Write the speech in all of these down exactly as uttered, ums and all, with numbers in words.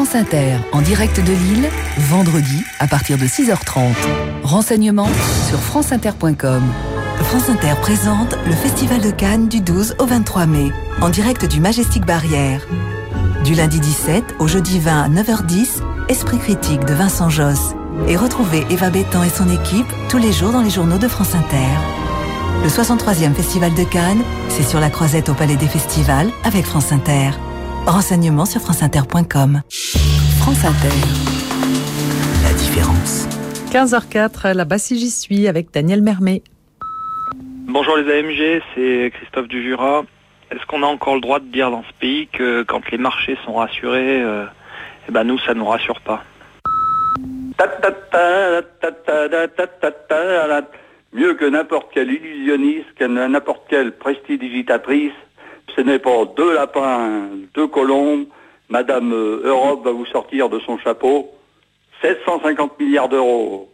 France Inter, en direct de Lille, vendredi à partir de six heures trente. Renseignements sur franceinter point com. France Inter présente le Festival de Cannes du douze au vingt-trois mai, en direct du Majestic Barrière. Du lundi dix-sept au jeudi vingt à neuf heures dix, Esprit critique de Vincent Josse. Et retrouvez Eva Bétan et son équipe tous les jours dans les journaux de France Inter. Le soixante-troisième Festival de Cannes, c'est sur la Croisette au Palais des Festivals avec France Inter. Renseignements sur franceinter point com. France Inter. La différence. quinze heures quatre, là-bas si j'y suis avec Daniel Mermet. Bonjour les A M G, c'est Christophe du Jura. Est-ce qu'on a encore le droit de dire dans ce pays que quand les marchés sont rassurés, euh, eh ben nous ça ne nous rassure pas? Mieux que n'importe quel illusionniste, que n'importe quelle prestidigitatrice, ce n'est pas deux lapins, deux colombes, Madame Europe va vous sortir de son chapeau sept cent cinquante milliards d'euros.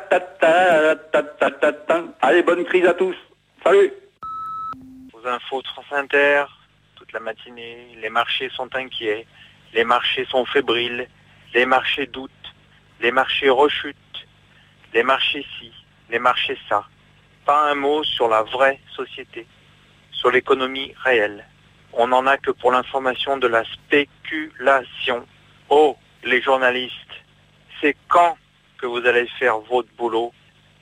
Allez, bonne crise à tous. Salut. Aux infos de France Inter, toute la matinée, les marchés sont inquiets, les marchés sont fébriles, les marchés doutent, les marchés rechutent, les marchés ci, les marchés ça. Pas un mot sur la vraie société, sur l'économie réelle. On n'en a que pour l'information de la spéculation. Oh, les journalistes, c'est quand que vous allez faire votre boulot?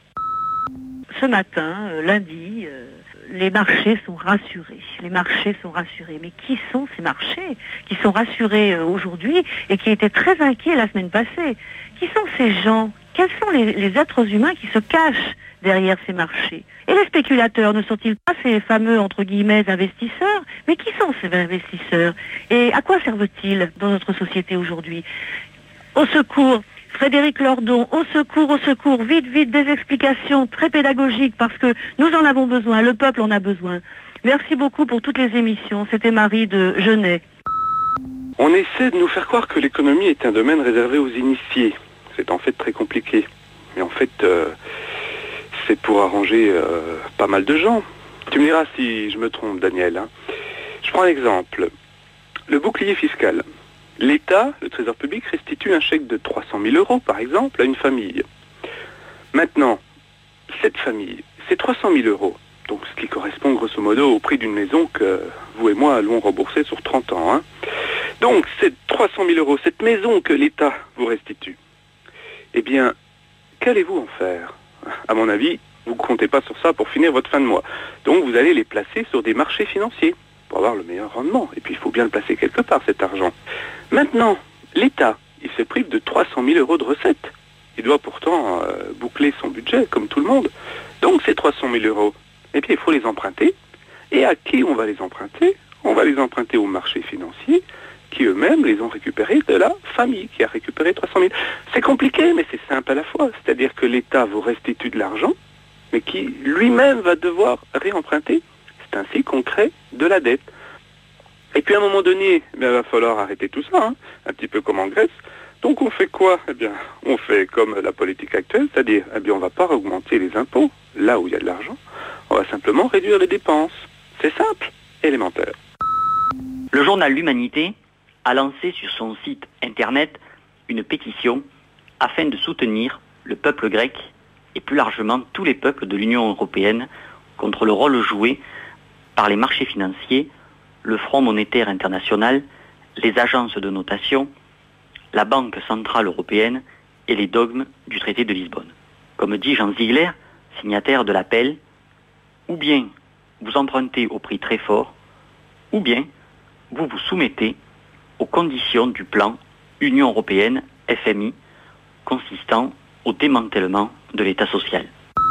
Ce matin, euh, lundi, euh, les marchés sont rassurés. Les marchés sont rassurés. Mais qui sont ces marchés qui sont rassurés euh, aujourd'hui et qui étaient très inquiets la semaine passée? Qui sont ces gens? Quels sont les, les êtres humains qui se cachent derrière ces marchés? Et les spéculateurs ne sont-ils pas ces fameux, entre guillemets, investisseurs? Mais qui sont ces investisseurs? Et à quoi servent-ils dans notre société aujourd'hui? Au secours, Frédéric Lordon, au secours, au secours, vite, vite, des explications très pédagogiques parce que nous en avons besoin, le peuple en a besoin. Merci beaucoup pour toutes les émissions. C'était Marie de Genève. On essaie de nous faire croire que l'économie est un domaine réservé aux initiés. C'est en fait très compliqué. Mais en fait, euh, c'est pour arranger euh, pas mal de gens. Tu me diras si je me trompe, Daniel. Hein. Je prends un exemple. Le bouclier fiscal. L'État, le Trésor public, restitue un chèque de trois cent mille euros, par exemple, à une famille. Maintenant, cette famille, c'est trois cent mille euros. Donc, ce qui correspond grosso modo au prix d'une maison que vous et moi allons rembourser sur trente ans. Hein. Donc, ces trois cent mille euros, cette maison que l'État vous restitue, eh bien, qu'allez-vous en faire? À mon avis, vous ne comptez pas sur ça pour finir votre fin de mois. Donc, vous allez les placer sur des marchés financiers pour avoir le meilleur rendement. Et puis, il faut bien le placer quelque part, cet argent. Maintenant, l'État, il se prive de trois cent mille euros de recettes. Il doit pourtant euh, boucler son budget, comme tout le monde. Donc, ces trois cent mille euros, eh bien, il faut les emprunter. Et à qui on va les emprunter? On va les emprunter aux marchés financiers, qui eux-mêmes les ont récupérés de la famille, qui a récupéré trois cent mille. C'est compliqué, mais c'est simple à la fois. C'est-à-dire que l'État vous restitue de l'argent, mais qui lui-même va devoir réemprunter. C'est ainsi qu'on crée de la dette. Et puis à un moment donné, eh bien, il va falloir arrêter tout ça, hein, un petit peu comme en Grèce. Donc on fait quoi? Eh bien, on fait comme la politique actuelle, c'est-à-dire, eh bien, on ne va pas augmenter les impôts là où il y a de l'argent. On va simplement réduire les dépenses. C'est simple, élémentaire. Le journal L'Humanité a lancé sur son site internet une pétition afin de soutenir le peuple grec et plus largement tous les peuples de l'Union européenne contre le rôle joué par les marchés financiers, le Fonds monétaire international, les agences de notation, la Banque centrale européenne et les dogmes du traité de Lisbonne. Comme dit Jean Ziegler, signataire de l'appel, ou bien vous empruntez au prix très fort, ou bien vous vous soumettez aux conditions du plan Union européenne F M I consistant au démantèlement de l'État social.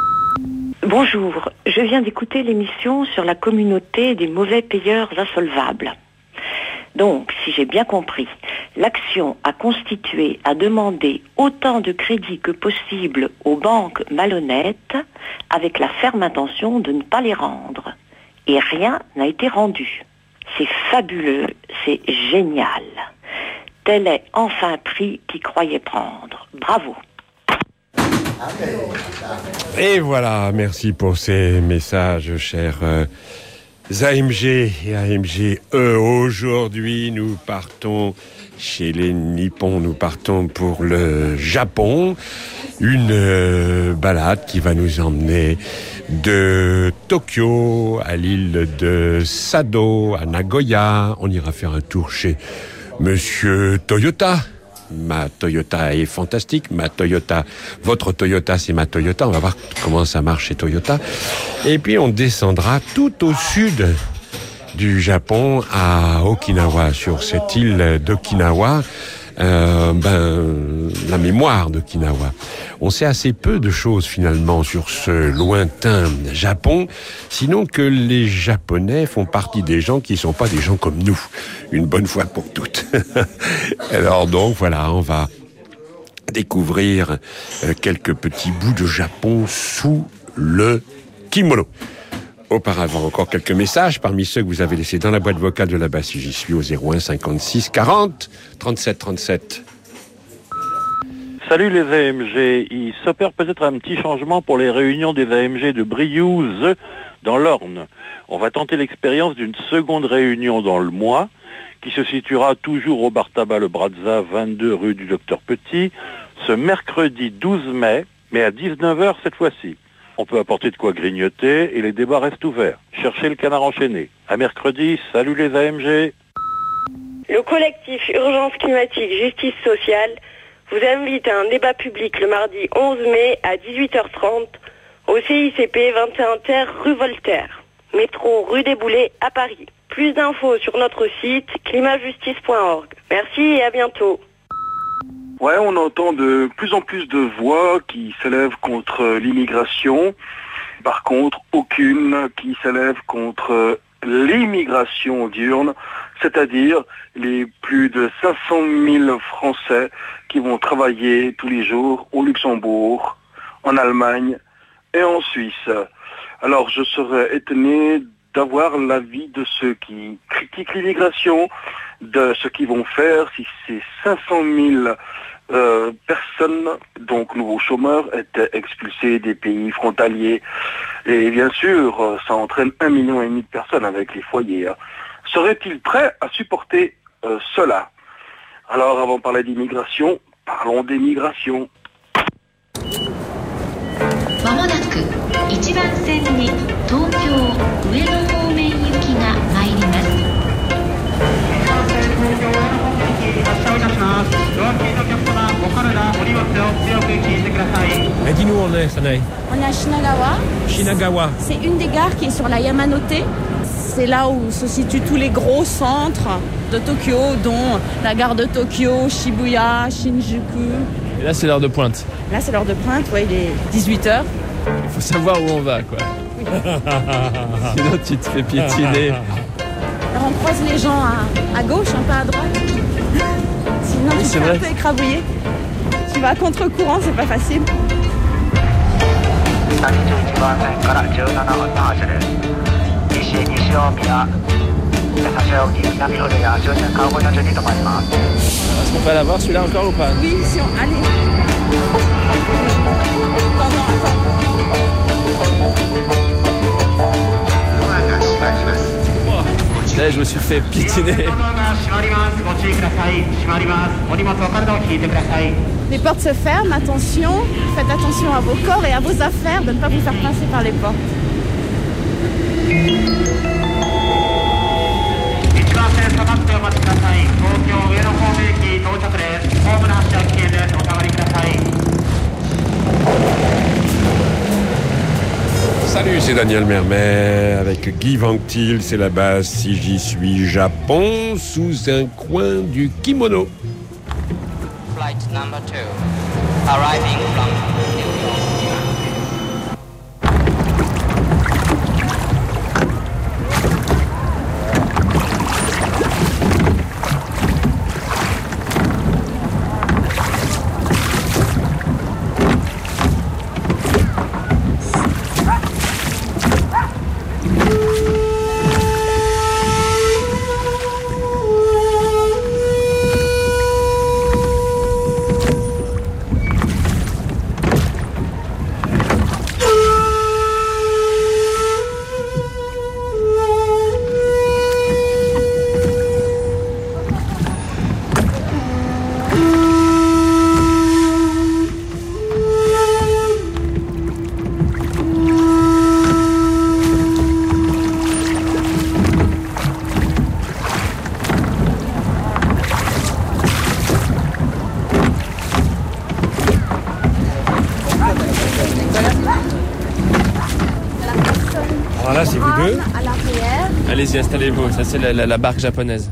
Bonjour, je viens d'écouter l'émission sur la communauté des mauvais payeurs insolvables. Donc, si j'ai bien compris, l'action a constitué à demander autant de crédits que possible aux banques malhonnêtes avec la ferme intention de ne pas les rendre. Et rien n'a été rendu. C'est fabuleux, c'est génial. Tel est enfin prix qui croyait prendre. Bravo. Et voilà, merci pour ces messages, chers euh, A M G et A M G E. Aujourd'hui, nous partons chez les Nippons, nous partons pour le Japon. Une euh, balade qui va nous emmener de Tokyo à l'île de Sado, à Nagoya. On ira faire un tour chez Monsieur Toyota. Ma Toyota est fantastique. Ma Toyota, votre Toyota, c'est ma Toyota. On va voir comment ça marche chez Toyota. Et puis on descendra tout au sud du Japon à Okinawa, sur cette île d'Okinawa. Euh, ben, la mémoire d'Okinawa. On sait assez peu de choses finalement sur ce lointain Japon, sinon que les Japonais font partie des gens qui sont pas des gens comme nous, une bonne fois pour toutes. Alors donc voilà, on va découvrir quelques petits bouts de Japon sous le kimono. Auparavant, encore quelques messages parmi ceux que vous avez laissés dans la boîte vocale de la base si j'y suis au zéro un cinquante-six quarante trente-sept trente-sept. Salut les A M G, il s'opère peut-être un petit changement pour les réunions des A M G de Briouze dans l'Orne. On va tenter l'expérience d'une seconde réunion dans le mois qui se situera toujours au bar tabac Le Brazza, vingt-deux rue du Docteur Petit, ce mercredi douze mai, mais à dix-neuf heures cette fois-ci. On peut apporter de quoi grignoter et les débats restent ouverts. Cherchez le canard enchaîné. À mercredi, salut les A M G. Le collectif Urgence climatique justice sociale vous invite à un débat public le mardi onze mai à dix-huit heures trente au C I C P vingt et un terre rue Voltaire, métro rue des Boulets à Paris. Plus d'infos sur notre site climatjustice point org. Merci et à bientôt. Ouais, on entend de plus en plus de voix qui s'élèvent contre l'immigration. Par contre, aucune qui s'élève contre l'immigration diurne, c'est-à-dire les plus de cinq cent mille Français qui vont travailler tous les jours au Luxembourg, en Allemagne et en Suisse. Alors, je serais étonné d'avoir l'avis de ceux qui critiquent l'immigration, de ce qu'ils vont faire si ces cinq cent mille euh, personnes, donc nouveaux chômeurs, étaient expulsés des pays frontaliers. Et bien sûr, ça entraîne un million et demi de personnes avec les foyers. Hein. Seraient-ils prêts à supporter euh, cela? Alors, avant de parler d'immigration, parlons d'émigration. まもなくいちばん線に東京上野方面行きが参ります。いちばん線東京上野方面行き発車いたします。ドア付近のお客様、お体降りますよ。強く聞いてください。 Et dis-nous où on est, Sanae? On est à Shinagawa. Shinagawa. C'est une des gares qui est sur la Yamanote. C'est là où se situent tous les gros centres de Tokyo, dont la gare de Tokyo, Shibuya, Shinjuku. Et là, c'est l'heure de pointe. Là, c'est l'heure de pointe, ouais, il est dix-huit heures. Il faut savoir où on va, quoi. Oui. Sinon, tu te fais piétiner. Alors, on croise les gens à, à gauche, un peu à droite. Sinon, oui, tu te fais un peu écrabouiller. Tu vas à contre-courant, c'est pas facile. Est-ce qu'on peut l'avoir celui-là encore ou pas? Oui, si on... Allez. Attends, non, attends. Là, je me suis fait piétiner. Les portes se ferment, attention. Faites attention à vos corps et à vos affaires de ne pas vous faire passer par les portes. Salut, c'est Daniel Mermet avec Guy Vanctil, c'est la base si j'y suis Japon, sous un coin du kimono. Flight number two, arriving from New York. Voilà, c'est vous deux. À l'arrière. Allez-y, installez-vous. Ça, c'est la, la, la barque japonaise.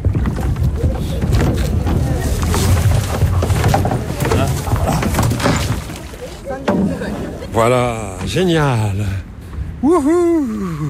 Voilà, génial. Wouhou.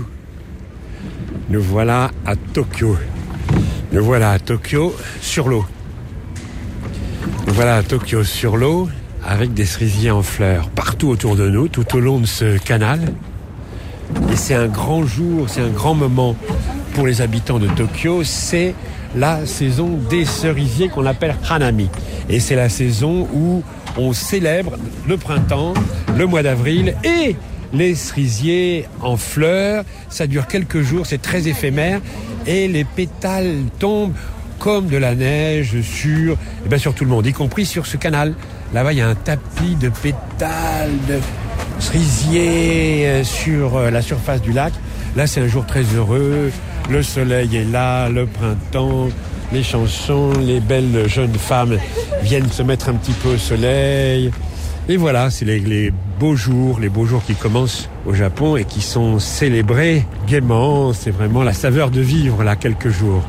Nous voilà à Tokyo. Nous voilà à Tokyo sur l'eau. Nous voilà à Tokyo sur l'eau avec des cerisiers en fleurs partout autour de nous, tout au long de ce canal. Et c'est un grand jour, c'est un grand moment pour les habitants de Tokyo. C'est la saison des cerisiers qu'on appelle Hanami. Et c'est la saison où on célèbre le printemps, le mois d'avril et les cerisiers en fleurs. Ça dure quelques jours, c'est très éphémère et les pétales tombent comme de la neige sur, eh bien sur tout le monde, y compris sur ce canal. Là-bas, il y a un tapis de pétales de cerisiers sur la surface du lac. Là, c'est un jour très heureux. Le soleil est là, le printemps, les chansons, les belles jeunes femmes viennent se mettre un petit peu au soleil. Et voilà, c'est les, les beaux jours, les beaux jours qui commencent au Japon et qui sont célébrés gaiement. C'est vraiment la saveur de vivre là quelques jours.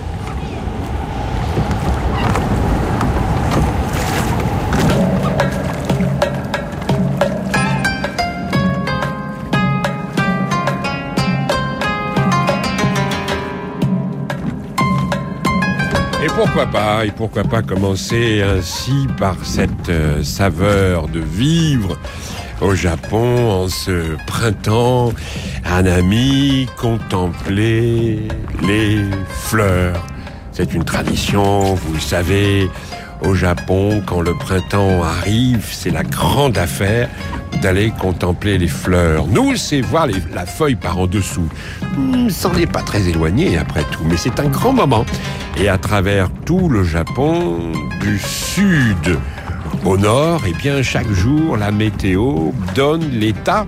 Pourquoi pas, et pourquoi pas commencer ainsi par cette euh, saveur de vivre au Japon en ce printemps, Hanami, contempler les fleurs. C'est une tradition, vous le savez, au Japon, quand le printemps arrive, c'est la grande affaire d'aller contempler les fleurs. Nous, c'est voir les, la feuille par en dessous. Hmm, c'en est pas très éloigné après tout, mais c'est un grand moment. Et à travers tout le Japon, du sud au nord, eh bien, chaque jour, la météo donne l'état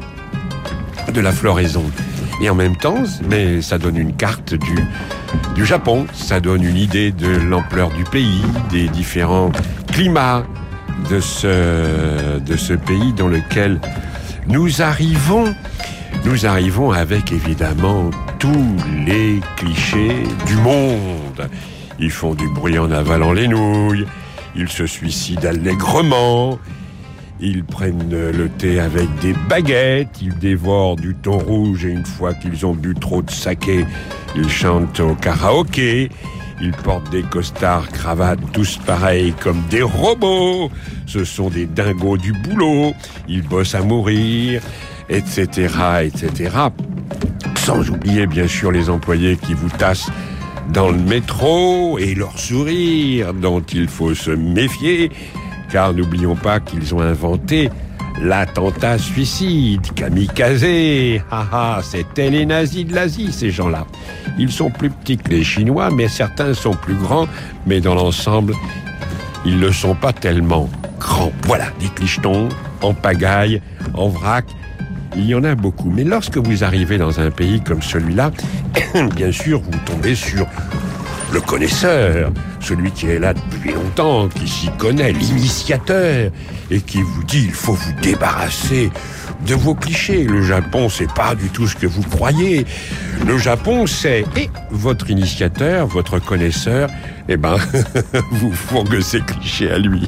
de la floraison. Et en même temps, mais ça donne une carte du, du Japon, ça donne une idée de l'ampleur du pays, des différents climats de ce, de ce pays dans lequel nous arrivons. Nous arrivons avec évidemment tous les clichés du monde. Ils font du bruit en avalant les nouilles, ils se suicident allègrement, ils prennent le thé avec des baguettes, ils dévorent du thon rouge et une fois qu'ils ont bu trop de saké, ils chantent au karaoké, ils portent des costards, cravates, tous pareils comme des robots. Ce sont des dingos du boulot, ils bossent à mourir, et cetera, et cetera. Sans oublier bien sûr les employés qui vous tassent dans le métro et leur sourire dont il faut se méfier, car n'oublions pas qu'ils ont inventé l'attentat suicide, kamikaze. Ah ah, c'était les nazis de l'Asie, ces gens-là. Ils sont plus petits que les Chinois, mais certains sont plus grands, mais dans l'ensemble, ils ne sont pas tellement grands. Voilà, des clichetons en pagaille, en vrac. Il y en a beaucoup. Mais lorsque vous arrivez dans un pays comme celui-là, bien sûr, vous tombez sur le connaisseur, celui qui est là depuis longtemps, qui s'y connaît, l'initiateur, et qui vous dit il faut vous débarrasser de vos clichés. Le Japon, c'est pas du tout ce que vous croyez. Le Japon, c'est et votre initiateur, votre connaisseur, eh ben, vous fourgue ses clichés à lui.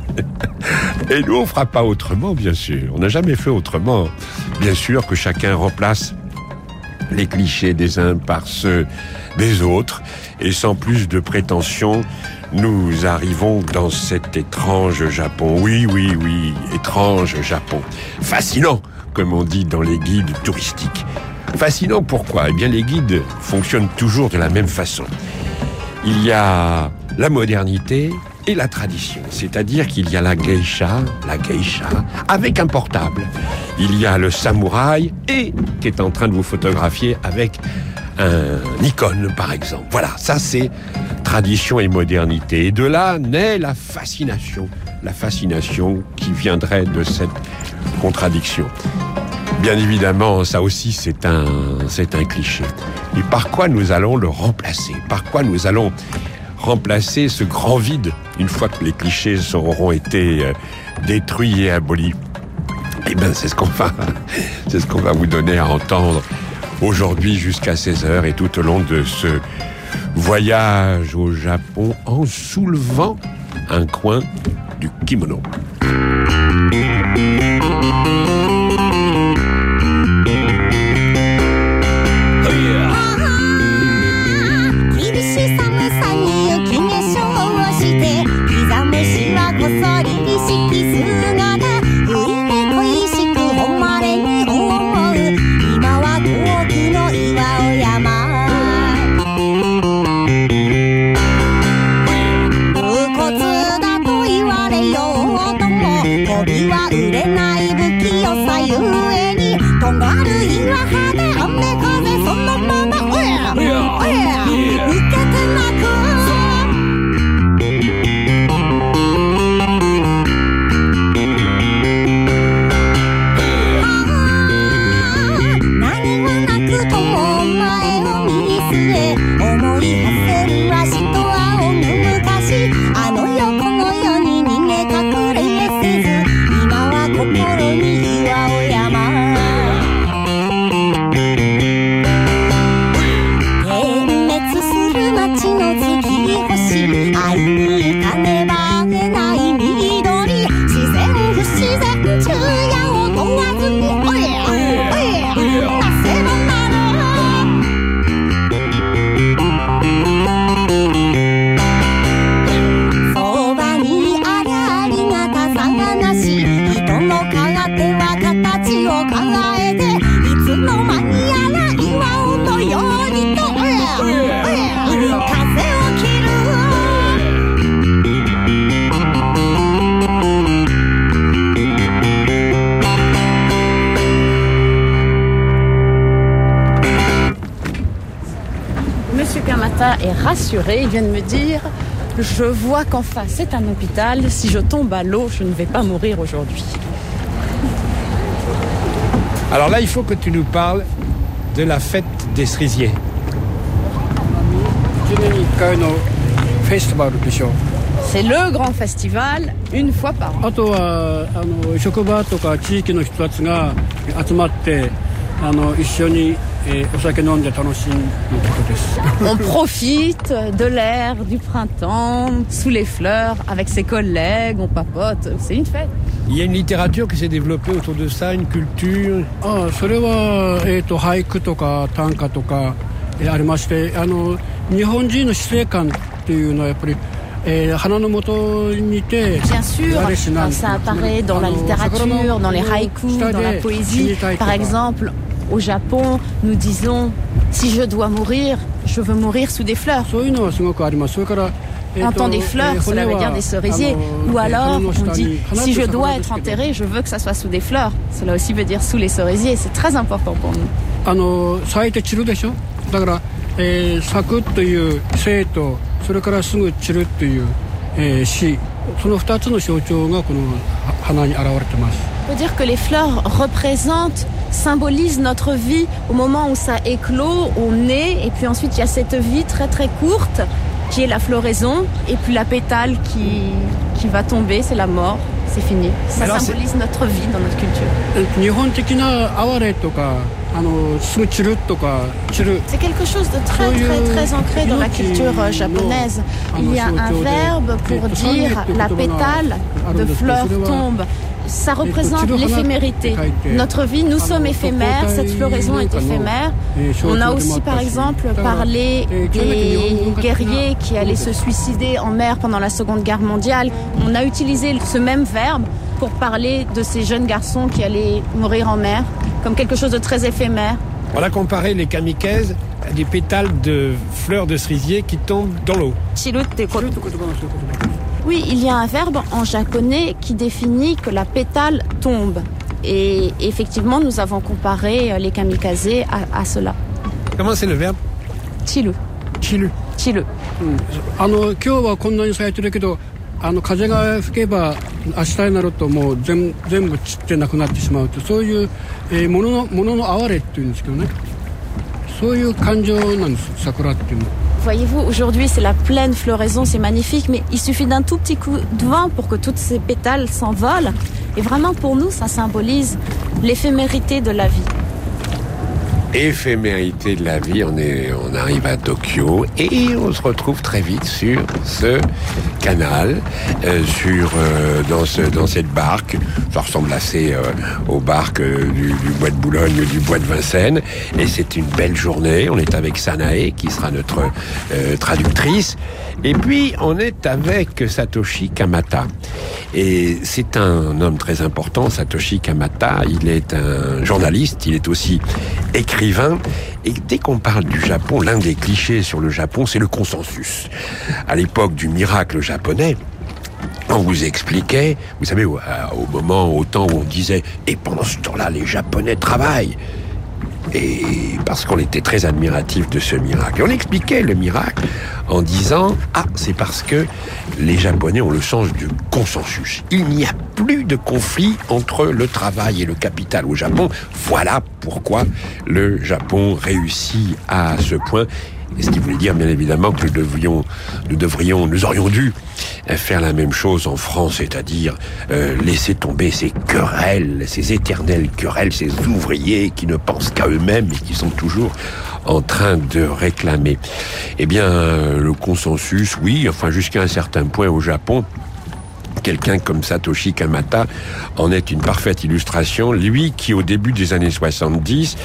Et nous, on fera pas autrement, bien sûr. On n'a jamais fait autrement. Bien sûr que chacun remplace les clichés des uns par ceux des autres. Et sans plus de prétention, nous arrivons dans cet étrange Japon. Oui, oui, oui, étrange Japon. Fascinant, comme on dit dans les guides touristiques. Fascinant pourquoi ? Eh bien, les guides fonctionnent toujours de la même façon. Il y a la modernité et la tradition. C'est-à-dire qu'il y a la geisha, la geisha, avec un portable. Il y a le samouraï et qui est en train de vous photographier avec un Nikon, par exemple. Voilà, ça c'est tradition et modernité. Et de là naît la fascination. La fascination qui viendrait de cette contradiction. Bien évidemment, ça aussi c'est un, c'est un cliché. Et par quoi nous allons le remplacer ? Par quoi nous allons remplacer ce grand vide une fois que les clichés auront été euh, détruits et abolis ? Eh bien, c'est ce qu'on va, c'est ce qu'on va vous donner à entendre aujourd'hui jusqu'à seize heures et tout au long de ce voyage au Japon en soulevant un coin du kimono. Est rassuré, il vient de me dire je vois qu'en face c'est un hôpital, si je tombe à l'eau je ne vais pas mourir aujourd'hui. Alors là il faut que tu nous parles de la fête des cerisiers. C'est le grand festival une fois par an. On profite de l'air du printemps, sous les fleurs, avec ses collègues, on papote, c'est une fête. Il y a une littérature qui s'est développée autour de ça, une culture. Ah, ça c'est haïku toka, tanka toka, et arimashite, ano, nihonji no shisekanっていうのはやっぱり Bien sûr, ça apparaît dans la littérature, dans les haïkus, dans la poésie. Par exemple, au Japon, nous disons « Si je dois mourir, je veux mourir sous des fleurs ». Entend des fleurs, cela veut dire des cerisiers. Ou alors, on dit « Si je dois être enterré, je veux que ça soit sous des fleurs ». Cela aussi veut dire sous les cerisiers. C'est très important pour nous. On peut dire que les fleurs représentent, symbolisent notre vie au moment où ça éclot, on naît, et puis ensuite il y a cette vie très très courte qui est la floraison, et puis la pétale qui, qui va tomber, c'est la mort, c'est fini. Ça Alors symbolise c'est... notre vie dans notre culture. C'est quelque chose de très très très ancré dans la culture japonaise. Il y a un verbe pour dire la pétale de fleurs tombe. Ça représente l'éphémérité. Notre vie, nous sommes éphémères, cette floraison est éphémère. On a aussi par exemple parlé des guerriers qui allaient se suicider en mer pendant la Seconde Guerre mondiale. On a utilisé ce même verbe pour parler de ces jeunes garçons qui allaient mourir en mer, comme quelque chose de très éphémère. On a comparé les kamikazes à des pétales de fleurs de cerisier qui tombent dans l'eau. Oui, il y a un verbe en japonais qui définit que la pétale tombe. Et effectivement, nous avons comparé les kamikazes à, à cela. Comment c'est le verbe ? Chiru. Chiru. Chiru. あの風が吹けば明日になるともう 全, 全部散ってなくなってしまうとそういう、えー、もののものの哀れっていうんですけどねそういう感情なんです桜っていうの。 Voyez-vous, aujourd'hui c'est la pleine floraison, c'est magnifique, mais il suffit d'un tout petit coup de vent pour que toutes ces pétales s'envolent. Et vraiment pour nous, ça symbolise l'éphémérité de la vie. éphémérité de la vie, on, est, on arrive à Tokyo et on se retrouve très vite sur ce canal, euh, sur, euh, dans, ce, dans cette barque. Ça ressemble assez euh, aux barques euh, du, du bois de Boulogne, du bois de Vincennes. Et c'est une belle journée. On est avec Sanae, qui sera notre euh, traductrice. Et puis, on est avec Satoshi Kamata. Et c'est un homme très important, Satoshi Kamata. Il est un journaliste, il est aussi écrivain. Et dès qu'on parle du Japon, l'un des clichés sur le Japon, c'est le consensus. À l'époque du miracle japonais, on vous expliquait, vous savez, au, au moment, au temps où on disait « Et pendant ce temps-là, les Japonais travaillent ». Et parce qu'on était très admiratif de ce miracle. Et on expliquait le miracle en disant « Ah, c'est parce que les Japonais ont le sens du consensus. Il n'y a plus de conflit entre le travail et le capital au Japon. Voilà pourquoi le Japon réussit à ce point. » Ce qui voulait dire, bien évidemment, que nous devrions, nous devrions, nous aurions dû faire la même chose en France, c'est-à-dire euh, laisser tomber ces querelles, ces éternelles querelles, ces ouvriers qui ne pensent qu'à eux-mêmes et qui sont toujours en train de réclamer. Eh bien, euh, le consensus, oui, enfin jusqu'à un certain point au Japon. Quelqu'un comme Satoshi Kamata en est une parfaite illustration. Lui qui, au début des années soixante-dix,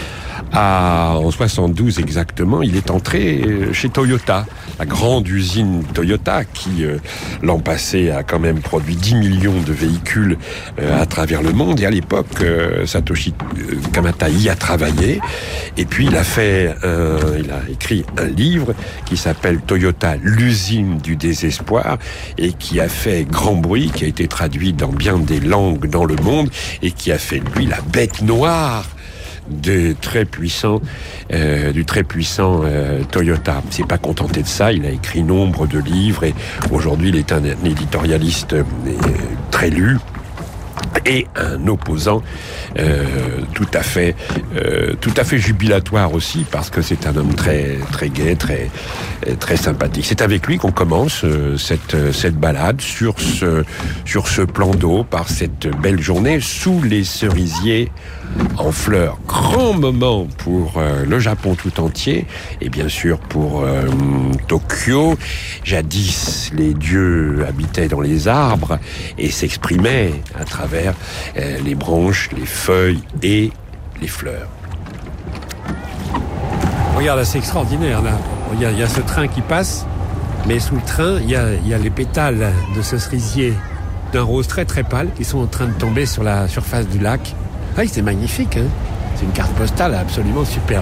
à, en soixante-douze exactement, il est entré chez Toyota, la grande usine Toyota qui, euh, l'an passé, a quand même produit dix millions de véhicules euh, à travers le monde. Et à l'époque, euh, Satoshi Kamata y a travaillé. Et puis, il a fait, un, il a écrit un livre qui s'appelle Toyota, l'usine du désespoir, et qui a fait grand bruit, qui a été traduit dans bien des langues dans le monde, et qui a fait de lui la bête noire de très puissant, euh, du très puissant euh, Toyota. Il s'est pas contenté de ça, il a écrit nombre de livres et aujourd'hui il est un, un éditorialiste euh, très lu et un opposant euh, tout à fait euh, tout à fait jubilatoire aussi, parce que c'est un homme très très gai, très très sympathique. C'est avec lui qu'on commence euh, cette cette balade sur ce sur ce plan d'eau par cette belle journée sous les cerisiers en fleurs. Grand moment pour euh, le Japon tout entier et bien sûr pour euh, Tokyo. Jadis, les dieux habitaient dans les arbres et s'exprimaient à travers euh, les branches, les feuilles et les fleurs. Regarde, c'est extraordinaire là. Regarde, il y a ce train qui passe, mais sous le train, il y a, il y a les pétales de ce cerisier d'un rose très très pâle qui sont en train de tomber sur la surface du lac. Ah oui, c'est magnifique, hein. C'est une carte postale absolument superbe.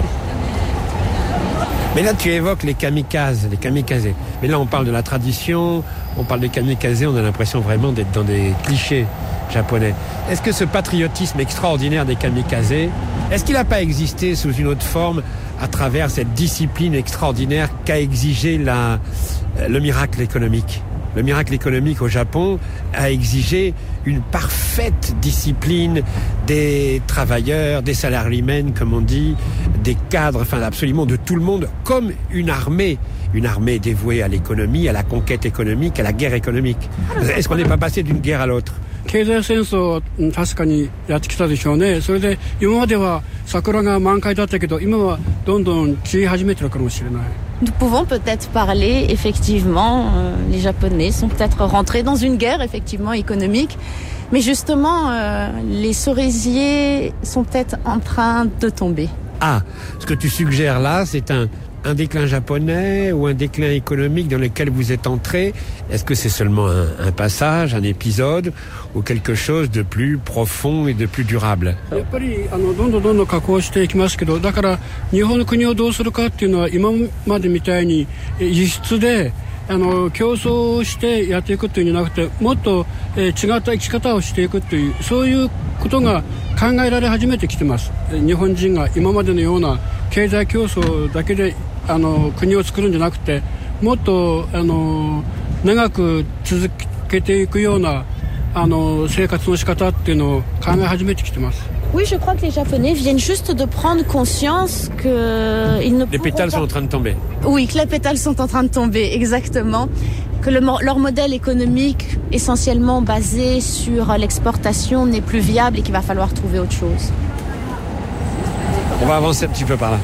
Mais là, tu évoques les kamikazes, les kamikazés. Mais là, on parle de la tradition, on parle des kamikazés, on a l'impression vraiment d'être dans des clichés japonais. Est-ce que ce patriotisme extraordinaire des kamikazés, est-ce qu'il n'a pas existé sous une autre forme à travers cette discipline extraordinaire qu'a exigé la, le miracle économique ? Le miracle économique au Japon a exigé une parfaite discipline des travailleurs, des salariés, comme on dit, des cadres, enfin absolument de tout le monde, comme une armée, une armée dévouée à l'économie, à la conquête économique, à la guerre économique. Est-ce qu'on n'est pas passé d'une guerre à l'autre ? 経済戦争確かにやってきたでしょうね。それで今までは桜が満開だったけど今はどんどん散り始めてるかもしれない。 Nous pouvons peut-être parler, effectivement, euh, les Japonais sont peut-être rentrés dans une guerre, effectivement, économique, mais justement, euh, les cerisiers sont peut-être en train de tomber. Ah, ce que tu suggères là, c'est un, un déclin japonais ou un déclin économique dans lequel vous êtes entré. Est-ce que c'est seulement un, un passage, un épisode, ou quelque chose de plus profond et de plus durable? やっぱりあのどんどんどんどん加工していきますけど、だから日本の国をどうするかっていうのは今までみたいに輸出であの競争してやっていくというんじゃなくて、もっと、えー、違った生き方をしていくというそういうことが考えられ始めてきてます。日本人が今までのような経済競争だけであの国を作るんじゃなくて、もっとあの長く続けていくようなあの生活の仕方っていうのを考え始めてきてます。 Oui, je crois que les Japonais viennent juste de prendre conscience que ils ne les pétales pas... sont en train de tomber. Oui, que les pétales sont en train de tomber, exactement. Que le, leur modèle économique, essentiellement basé sur l'exportation, n'est plus viable et qu'il va falloir trouver autre chose. On va avancer un petit peu par là.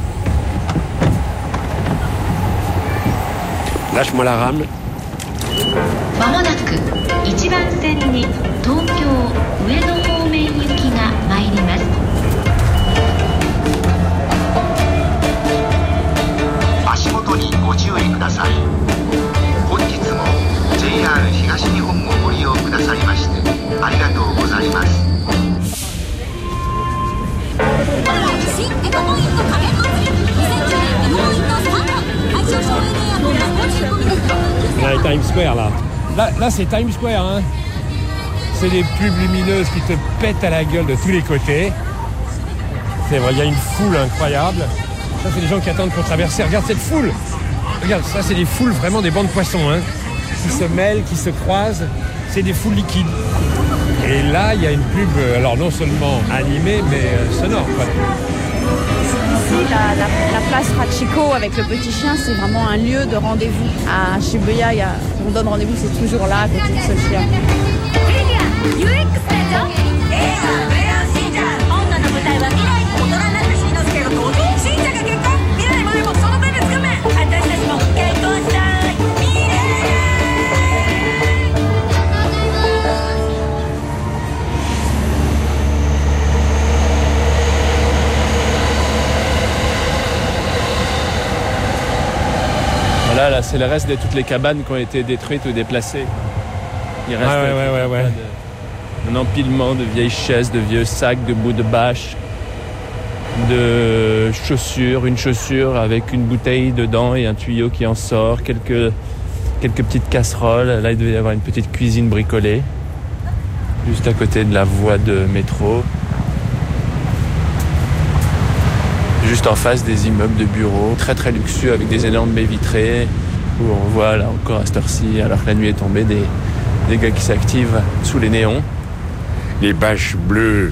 Lâche-moi la rame. まもなくいちばん線に東京上野方面行きが参ります。 足元にご注意ください。本日も ジェイアール 東日本をご利用くださいましてありがとうございます。新エコポイント加減祭りにせんじゅうねんエコポイントスタート。対象省エネやの On est à Times Square là. Là, là c'est Times Square. Hein. C'est des pubs lumineuses qui te pètent à la gueule de tous les côtés. C'est vrai, il y a une foule incroyable. Ça, c'est des gens qui attendent pour traverser. Regarde cette foule. Regarde, ça, c'est des foules, vraiment des bancs de poissons, hein, qui se mêlent, qui se croisent. C'est des foules liquides. Et là, il y a une pub, alors non seulement animée, mais euh, sonore, quoi. Ici, la, la, la place Hachiko avec le petit chien, c'est vraiment un lieu de rendez-vous. À Shibuya, il y a, on donne rendez-vous, c'est toujours là, à côté de ce chien. Là, là c'est le reste de toutes les cabanes qui ont été détruites ou déplacées. Il reste ah ouais, ouais, ouais, ouais. un empilement de vieilles chaises, de vieux sacs, de bouts de bâches, de chaussures, une chaussure avec une bouteille dedans et un tuyau qui en sort, quelques, quelques petites casseroles. Là, il devait y avoir une petite cuisine bricolée, juste à côté de la voie de métro. Juste en face des immeubles de bureaux, très très luxueux avec des énormes baies vitrées, où on voit là encore à cette heure-ci, alors que la nuit est tombée, des, des gars qui s'activent sous les néons. Les bâches bleues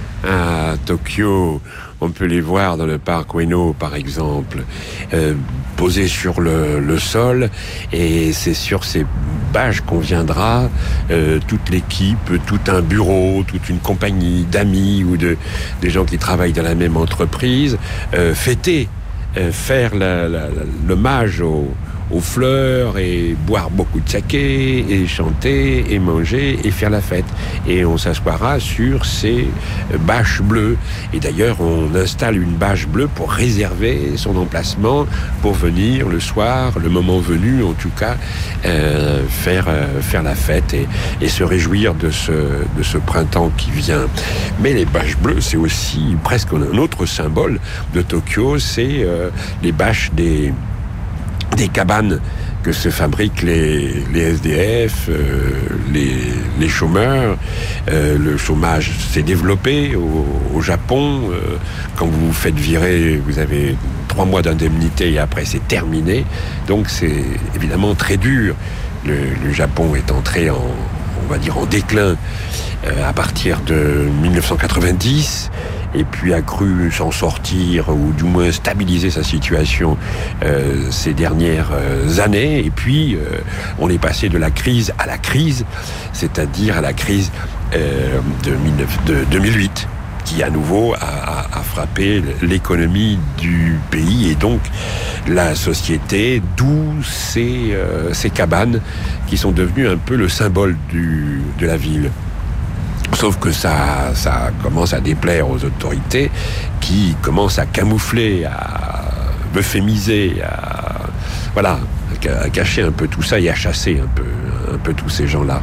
à Tokyo, on peut les voir dans le parc Ueno par exemple, euh, posées sur le, le sol, et c'est sur ces bâches qu'on viendra, euh, toute l'équipe, tout un bureau, toute une compagnie d'amis ou de des gens qui travaillent dans la même entreprise, euh, fêter, euh, faire la, la, la, l'hommage aux, aux fleurs et boire beaucoup de saké et chanter et manger et faire la fête. Et on s'assoira sur ces bâches bleues. Et d'ailleurs, on installe une bâche bleue pour réserver son emplacement pour venir le soir, le moment venu en tout cas, euh, faire, euh, faire la fête et, et se réjouir de ce, de ce printemps qui vient. Mais les bâches bleues, c'est aussi presque un autre symbole de Tokyo, c'est euh, les bâches des des cabanes que se fabriquent les, les S D F, euh, les, les chômeurs. Euh, le chômage s'est développé au, au Japon. Euh, quand vous vous faites virer, vous avez trois mois d'indemnité et après c'est terminé. Donc c'est évidemment très dur. Le, le Japon est entré en, on va dire, en déclin euh, à partir de dix-neuf cent quatre-vingt-dix. Et puis a cru s'en sortir, ou du moins stabiliser sa situation euh, ces dernières euh, années. Et puis, euh, on est passé de la crise à la crise, c'est-à-dire à la crise euh, de deux mille huit, qui à nouveau a, a, a frappé l'économie du pays et donc la société, d'où ces, euh, ces cabanes qui sont devenues un peu le symbole du, de la ville. Sauf que ça, ça commence à déplaire aux autorités qui commencent à camoufler, à euphémiser, à, voilà, à cacher un peu tout ça et à chasser un peu, un peu tous ces gens-là.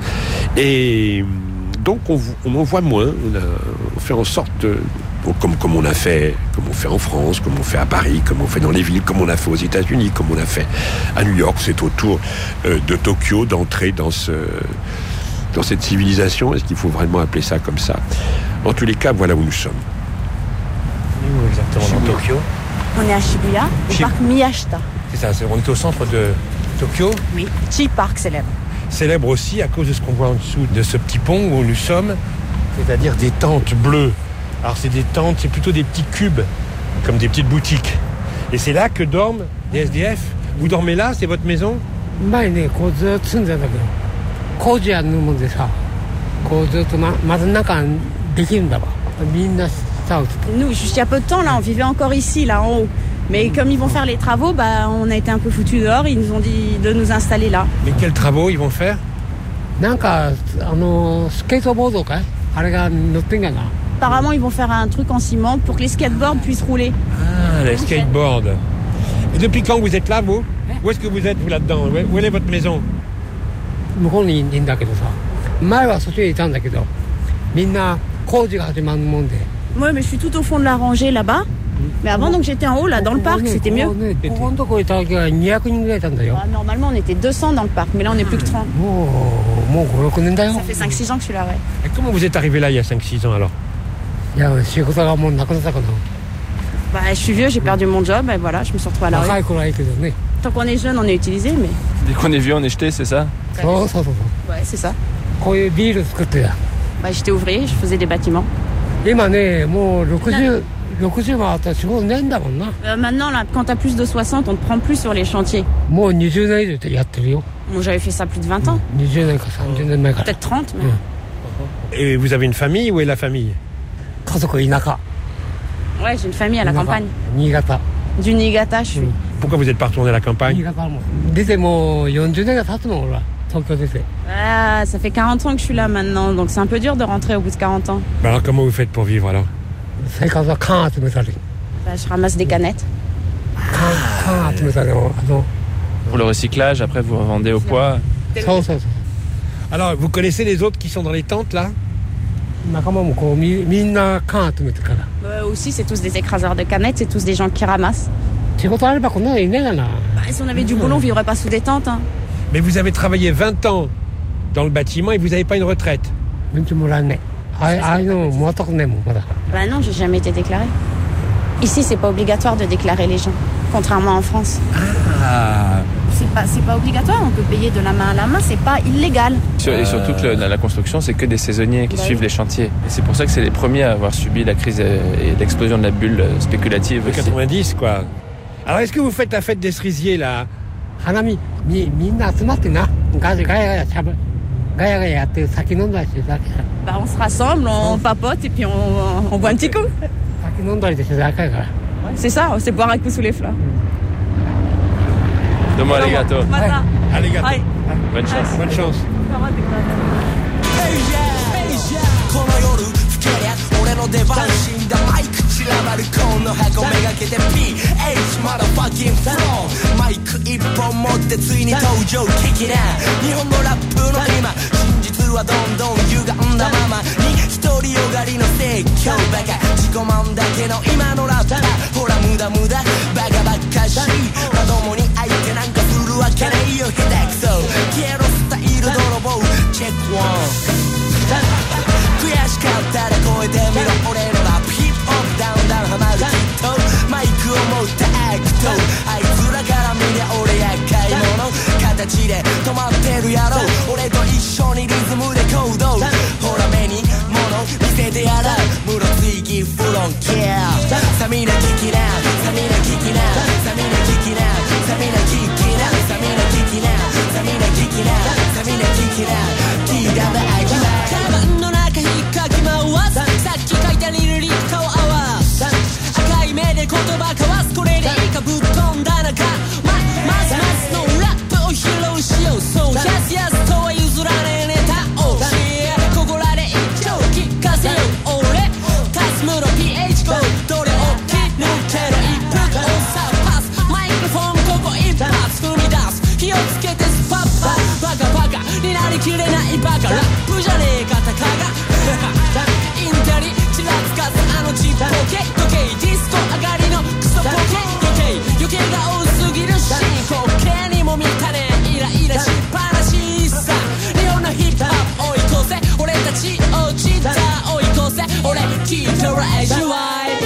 Et donc on, on en voit moins, on, a, on fait en sorte de, comme, comme on a fait, comme on fait en France, comme on fait à Paris, comme on fait dans les villes, comme on a fait aux États-Unis, comme on a fait à New York. C'est au tour euh, de Tokyo d'entrer dans ce... dans cette civilisation. Est-ce qu'il faut vraiment appeler ça comme ça? En tous les cas, voilà où nous sommes. Où exactement? Dans Tokyo? On est à Shibuya, au Shib- parc Miyashita. C'est ça, c'est, on est au centre de Tokyo. Oui, Chi-Park célèbre. Célèbre aussi à cause de ce qu'on voit en dessous de ce petit pont où nous sommes, c'est-à-dire des tentes bleues. Alors c'est des tentes, c'est plutôt des petits cubes, comme des petites boutiques. Et c'est là que dorment des S D F. Vous dormez là? C'est votre maison? 前ねこうずっと住んでたけど工事やるもんでさこうずっとままず中できるんだわみんな下 Nous, juste il y a peu de temps, là, on vivait encore ici, là, en haut. Mais comme ils vont faire les travaux, bah, on a été un peu foutus dehors. Ils nous ont dit de nous installer là. Mais quels travaux ils vont faire? Apparemment, ils vont faire un truc en ciment pour que les skateboards puissent rouler. Ah, les skateboards. Et depuis quand vous êtes là, vous? Où est-ce que vous êtes, vous, là-dedans? Où est votre maison? Moi, mais je suis tout au fond de la rangée, là-bas. Mais avant, donc, j'étais en haut, là, dans le parc, c'était mieux. Ah, normalement, on était deux cents dans le parc, mais là, on n'est plus que trente. Ça fait cinq six ans que je suis là, ouais. Et comment vous êtes arrivé là, il y a cinq six ans, alors? Bah, je suis vieux, j'ai perdu mon job, et voilà, je me suis retrouvée à la rue. Tant qu'on est jeune, on est utilisé, mais... Dès qu'on est vieux, on est jeté, c'est ça? Ouais, c'est ça. Bah, j'étais ouvrier, je faisais des bâtiments. Euh, maintenant, là, quand t'as plus de soixante, on te prend plus sur les chantiers. Moi, j'avais fait ça plus de vingt ans. Peut-être trente, même. Et vous avez une famille? Où est la famille? Ouais, j'ai une famille à la campagne. Du Niigata, je suis. Pourquoi vous n'êtes pas retourné à la campagne? Ah, ça fait quarante ans que je suis là maintenant, donc c'est un peu dur de rentrer au bout de quarante ans. Bah alors comment vous faites pour vivre alors? Bah, je ramasse des canettes. Pour le recyclage, après vous revendez au poids. Alors, vous connaissez les autres qui sont dans les tentes là? Euh, aussi, c'est tous des écraseurs de canettes, c'est tous des gens qui ramassent. Bah, si on avait du boulot, on ne vivrait pas sous des tentes. Hein. Mais vous avez travaillé vingt ans dans le bâtiment et vous n'avez pas une retraite? Bah non, j'ai jamais été déclaré. Ici, c'est pas obligatoire de déclarer les gens, contrairement en France. Ah. C'est pas, c'est pas obligatoire, on peut payer de la main à la main, c'est pas illégal. Et surtout que le, la construction, c'est que des saisonniers qui bah suivent oui. les chantiers. Et c'est pour ça que c'est les premiers à avoir subi la crise et l'explosion de la bulle spéculative. De quatre-vingt-dix, quoi. Alors, est-ce que vous faites la fête des cerisiers, là? Bah, on se rassemble, on papote et puis on, on boit un petit coup. C'est ça, c'est boire un coup sous les fleurs. Domo arigato. Arigato. Bonne chance. Bonne chance. Check one. 悔しかったら超えてみろ俺のラップヒップホップダウンダウンハマるきっとマイクを持ったアクトあいつらから見りゃ俺厄介者形で止まってるやろ俺と一緒にリズムで行動ほら目に物見せてやらムロツイキフロンケアさみんな聞きなさみんな聞きなさみんな聞きなさみんな聞きなさみんな聞きなさみんな聞きなさみんな聞きな聞いたんだあいつらカバンの中引っかき回すさっき書いたリルリックを合わす赤い目で言葉交わすこれでいいかぶっ飛んだ中まますますのラップを披露しようそうやすやすとは譲らねえネタをここらで一丁聞かせよう俺タスムロ ピーエイチ コードどれを切り抜ける一服をさパスマイクフォンここ一発踏み出す気をつけてスパッパバカバカになりきれないバカラップじゃねえかたかがインテリちらつかすあのちっぽけ時計ディスコ上がりのクソボケ余計余計が多すぎるし滑稽にも見たねイライラしっぱなしさ日本のヒップホップ追い越せ俺たちをチッター追い越せ俺聞いたら味わい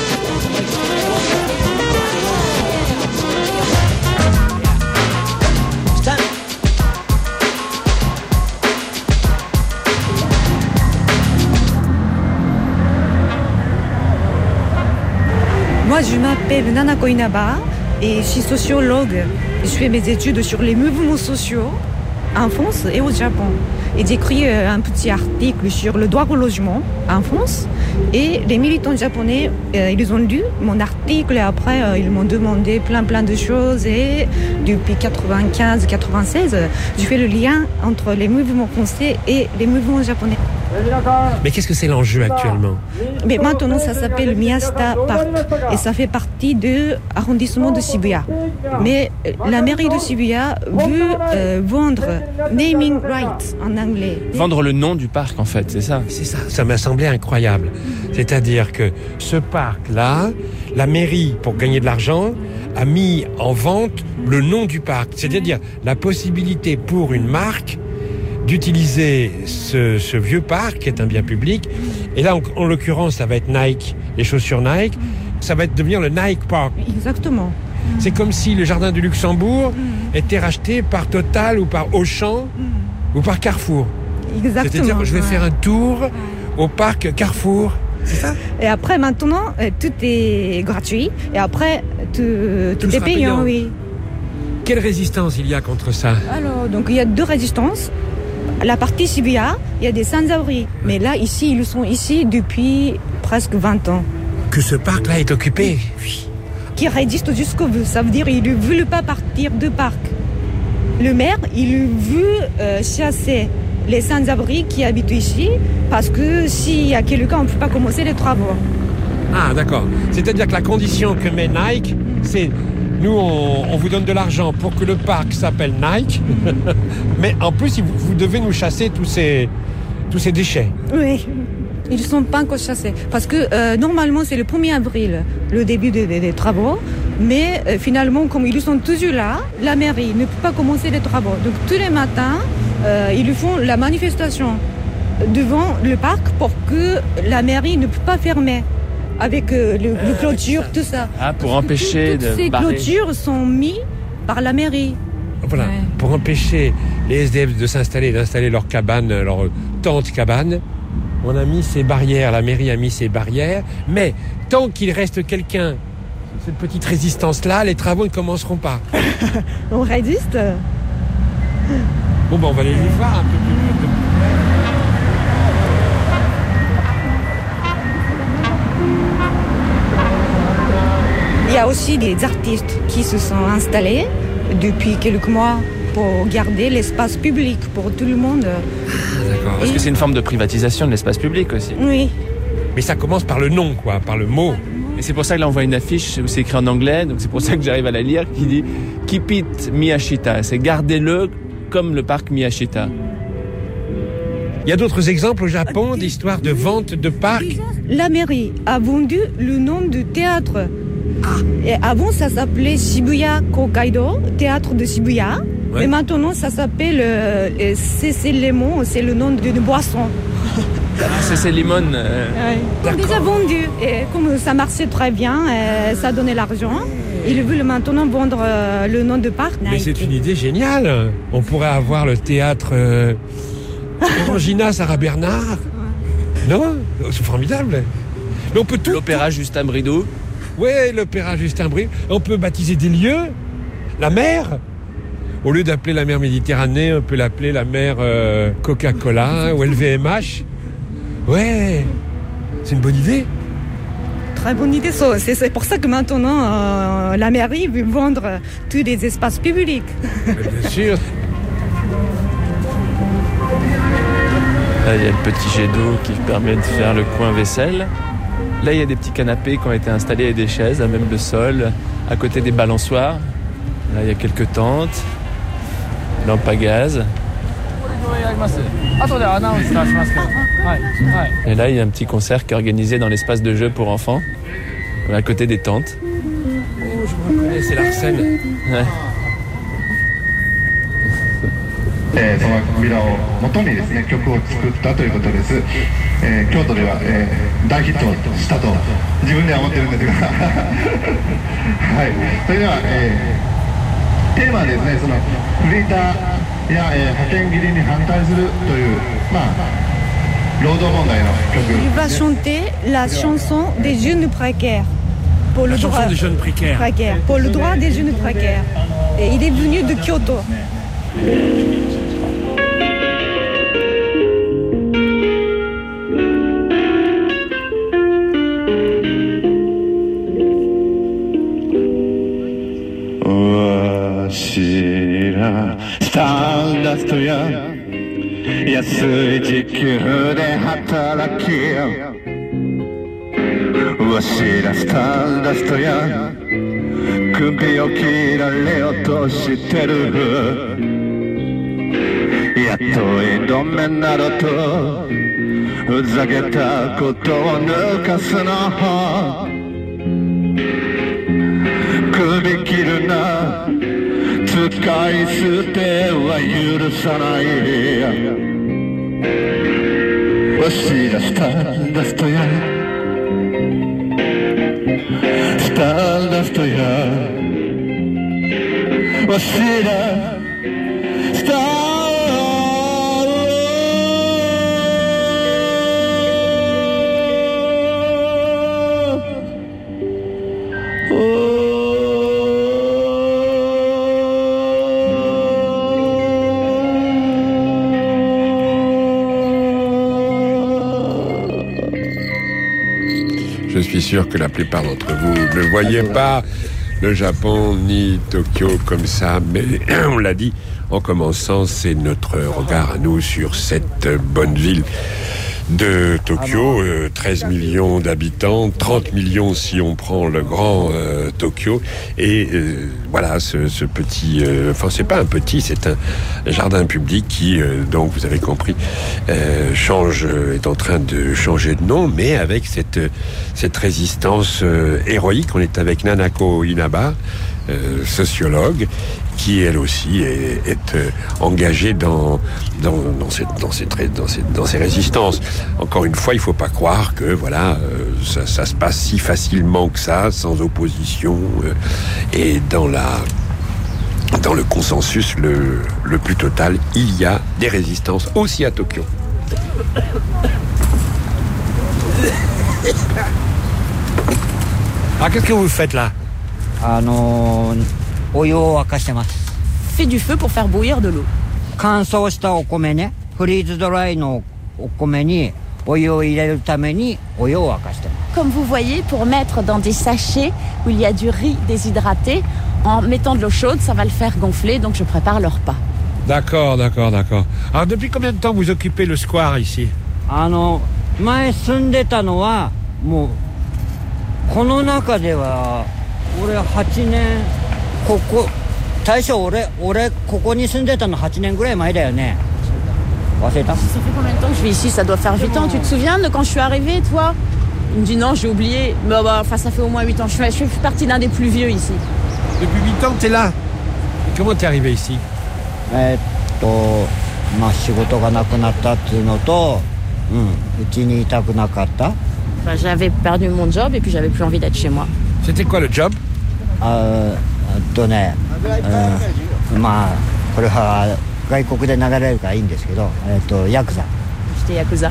Moi, je m'appelle Nanako Inaba et je suis sociologue. Je fais mes études sur les mouvements sociaux en France et au Japon. et j'écris euh, un petit article sur le droit au logement en France. Et les militants japonais, euh, ils ont lu mon article et après euh, ils m'ont demandé plein plein de choses. Et depuis quatre-vingt-quinze quatre-vingt-seize, euh, je fais le lien entre les mouvements français et les mouvements japonais. Mais qu'est-ce que c'est l'enjeu actuellement? Mais maintenant, ça s'appelle Miyashita Park et ça fait partie de l'arrondissement de Shibuya. Mais la mairie de Shibuya veut euh, vendre naming rights en anglais. Vendre le nom du parc, en fait, c'est ça? C'est ça, ça m'a semblé incroyable. C'est-à-dire que ce parc-là, la mairie, pour gagner de l'argent, a mis en vente le nom du parc. C'est-à-dire la possibilité pour une marque d'utiliser ce, ce vieux parc, qui est un bien public. Et là, en, en l'occurrence, ça va être Nike, les chaussures Nike. Ça va être devenir le Nike Park. Exactement. C'est comme si le jardin du Luxembourg mm. était racheté par Total ou par Auchan mm. ou par Carrefour. Exactement. C'est-à-dire que je vais ouais. faire un tour ouais. au parc Carrefour. C'est ça? Et après, maintenant, tout est gratuit. Et après, tout, tout, tout est payant, payant, oui. Quelle résistance il y a contre ça? Alors, donc il y a deux résistances. La partie Shibuya, il y a des sans-abri. Mais là, ici, ils sont ici depuis presque vingt ans. Que ce parc-là est occupé? Oui. Qui résiste jusqu'au bout. Ça veut dire qu'ils ne veulent pas partir du parc. Le maire, il veut euh, chasser les sans-abri qui habitent ici, parce que s'il y a quelqu'un, on ne peut pas commencer les travaux. Ah, d'accord. C'est-à-dire que la condition que met Nike, c'est... Nous, on, on vous donne de l'argent pour que le parc s'appelle Nike, mais en plus, vous, vous devez nous chasser tous ces, tous ces déchets. Oui, ils ne sont pas encore chassés. Parce que euh, normalement, c'est le premier avril, le début des, des, des travaux. Mais euh, finalement, comme ils sont toujours là, la mairie ne peut pas commencer les travaux. Donc tous les matins, euh, ils font la manifestation devant le parc pour que la mairie ne peut pas fermer. Avec euh, le, le clôture, tout ça. Ah, pour empêcher tout, toutes de ces barrer. clôtures sont mises par la mairie. Voilà, ouais. Pour empêcher les S D F de s'installer, d'installer leur cabane, leur tente cabane, on a mis ces barrières, la mairie a mis ces barrières, mais tant qu'il reste quelqu'un, cette petite résistance-là, les travaux ne commenceront pas. On résiste. Bon, ben on va aller les voir un peu plus. Il y a aussi des artistes qui se sont installés depuis quelques mois pour garder l'espace public pour tout le monde. Ah, d'accord. Parce Et... que c'est une forme de privatisation de l'espace public aussi. Oui. Mais ça commence par le nom, quoi, par le mot. Et c'est pour ça que là on voit une affiche où c'est écrit en anglais, donc c'est pour ça que j'arrive à la lire, qui dit « Keep it Miyashita ». C'est « Gardez-le comme le parc Miyashita ». Il y a d'autres exemples au Japon d'histoires de vente de parcs. La mairie a vendu le nom du théâtre. Ah. Et avant, ça s'appelait Shibuya Kokaido, théâtre de Shibuya. Ouais. Et maintenant, ça s'appelle euh, C C Lemon, c'est le nom d'une boisson. Ah, C C Lemon. Euh... Ouais. Ils ont déjà vendu. Et comme ça marchait très bien, euh, ça donnait l'argent. Ils veulent maintenant vendre euh, le nom de parc. Mais c'est une idée géniale. On pourrait avoir le théâtre euh, Orangina Sarah Bernard. Ouais. Non, c'est formidable. Mais on peut tout. L'opéra Justin Bridou. Oui, l'opéra Justin Bridou. On peut baptiser des lieux. La mer. Au lieu d'appeler la mer Méditerranée, on peut l'appeler la mer euh, Coca-Cola ou L V M H. Ouais, c'est une bonne idée. Très bonne idée. C'est pour ça que maintenant, euh, la mairie veut vendre tous les espaces publics. Bien sûr. Là, il y a le petit jet d'eau qui permet de faire le coin vaisselle. Là, il y a des petits canapés qui ont été installés et des chaises à même le sol, à côté des balançoires. Là, il y a quelques tentes, lampe à gaz. Et là, il y a un petit concert qui est organisé dans l'espace de jeu pour enfants, à côté des tentes. Oh, je me reconnais, c'est l'Arsène. Ouais. えー、その扉を元にですね曲を作ったということです、えー、京都では、えー、大ヒットしたと自分では思ってるんですがはいそれでは、えー、テーマはですねそのフリーターや、えー、派遣切りに反対するというまあ労働問題の曲 Il va chanter la chanson des jeunes précaires pour le la droit chanson des jeunes précaires. précaires pour le droit des jeunes précaires et il est venu de Kyoto. 安い時給で働きわしらスターダストや首を切られようとしてる雇い止めなどとふざけたことを抜かすの首切るな使い捨ては許さないわしらスターダストやスターダストやわしらスター Je suis sûr que la plupart d'entre vous ne voyaient pas le Japon ni Tokyo comme ça, mais on l'a dit en commençant, c'est notre regard à nous sur cette bonne ville de Tokyo, euh, treize millions d'habitants, trente millions si on prend le grand euh, Tokyo, et euh, voilà ce, ce petit, euh, enfin c'est pas un petit, c'est un jardin public qui, euh, donc vous avez compris, euh, change, euh, est en train de changer de nom, mais avec cette cette résistance euh, héroïque. On est avec Nanako Inaba, euh, sociologue, qui elle aussi est, est euh, engagée dans dans dans cette dans cette dans ces dans ces résistances. Encore une fois, il faut pas croire que voilà euh, ça, ça se passe si facilement que ça, sans opposition euh, et dans la dans le consensus le le plus total. Il y a des résistances aussi à Tokyo. Ah, qu'est-ce que vous faites là? Ah non. Fait du feu pour faire bouillir de l'eau. Comme vous voyez, pour mettre dans des sachets où il y a du riz déshydraté, en mettant de l'eau chaude, ça va le faire gonfler, donc je prépare le repas. D'accord, d'accord, d'accord. Alors depuis combien de temps vous occupez le square ici? Ah non, moi, je suis là, moi, この中では俺はちねんここ大将俺俺ここに住んでたのはちねんぐらい前だよね忘れた Ça fait combien de temps que je vis ici? Ça doit faire huit ans. Tu te souviens de quand je suis arrivée, toi? Il me dit non, j'ai oublié. Bah, bah, enfin, ça fait au moins huit ans. Je fais, je fais partie d'un des plus vieux ici. Depuis huit ans, t'es là. Et comment t'es arrivé ici? えっとまあ仕事がなくなったっていうのと、うん、うちにいたくなかった。 Bah, j'avais perdu mon job et puis j'avais plus envie d'être chez moi. C'était quoi le job? Euh, えっとね、うん、まあこれは外国で流れるからいいんですけど、えっとヤクザ。 J'étais yakuza.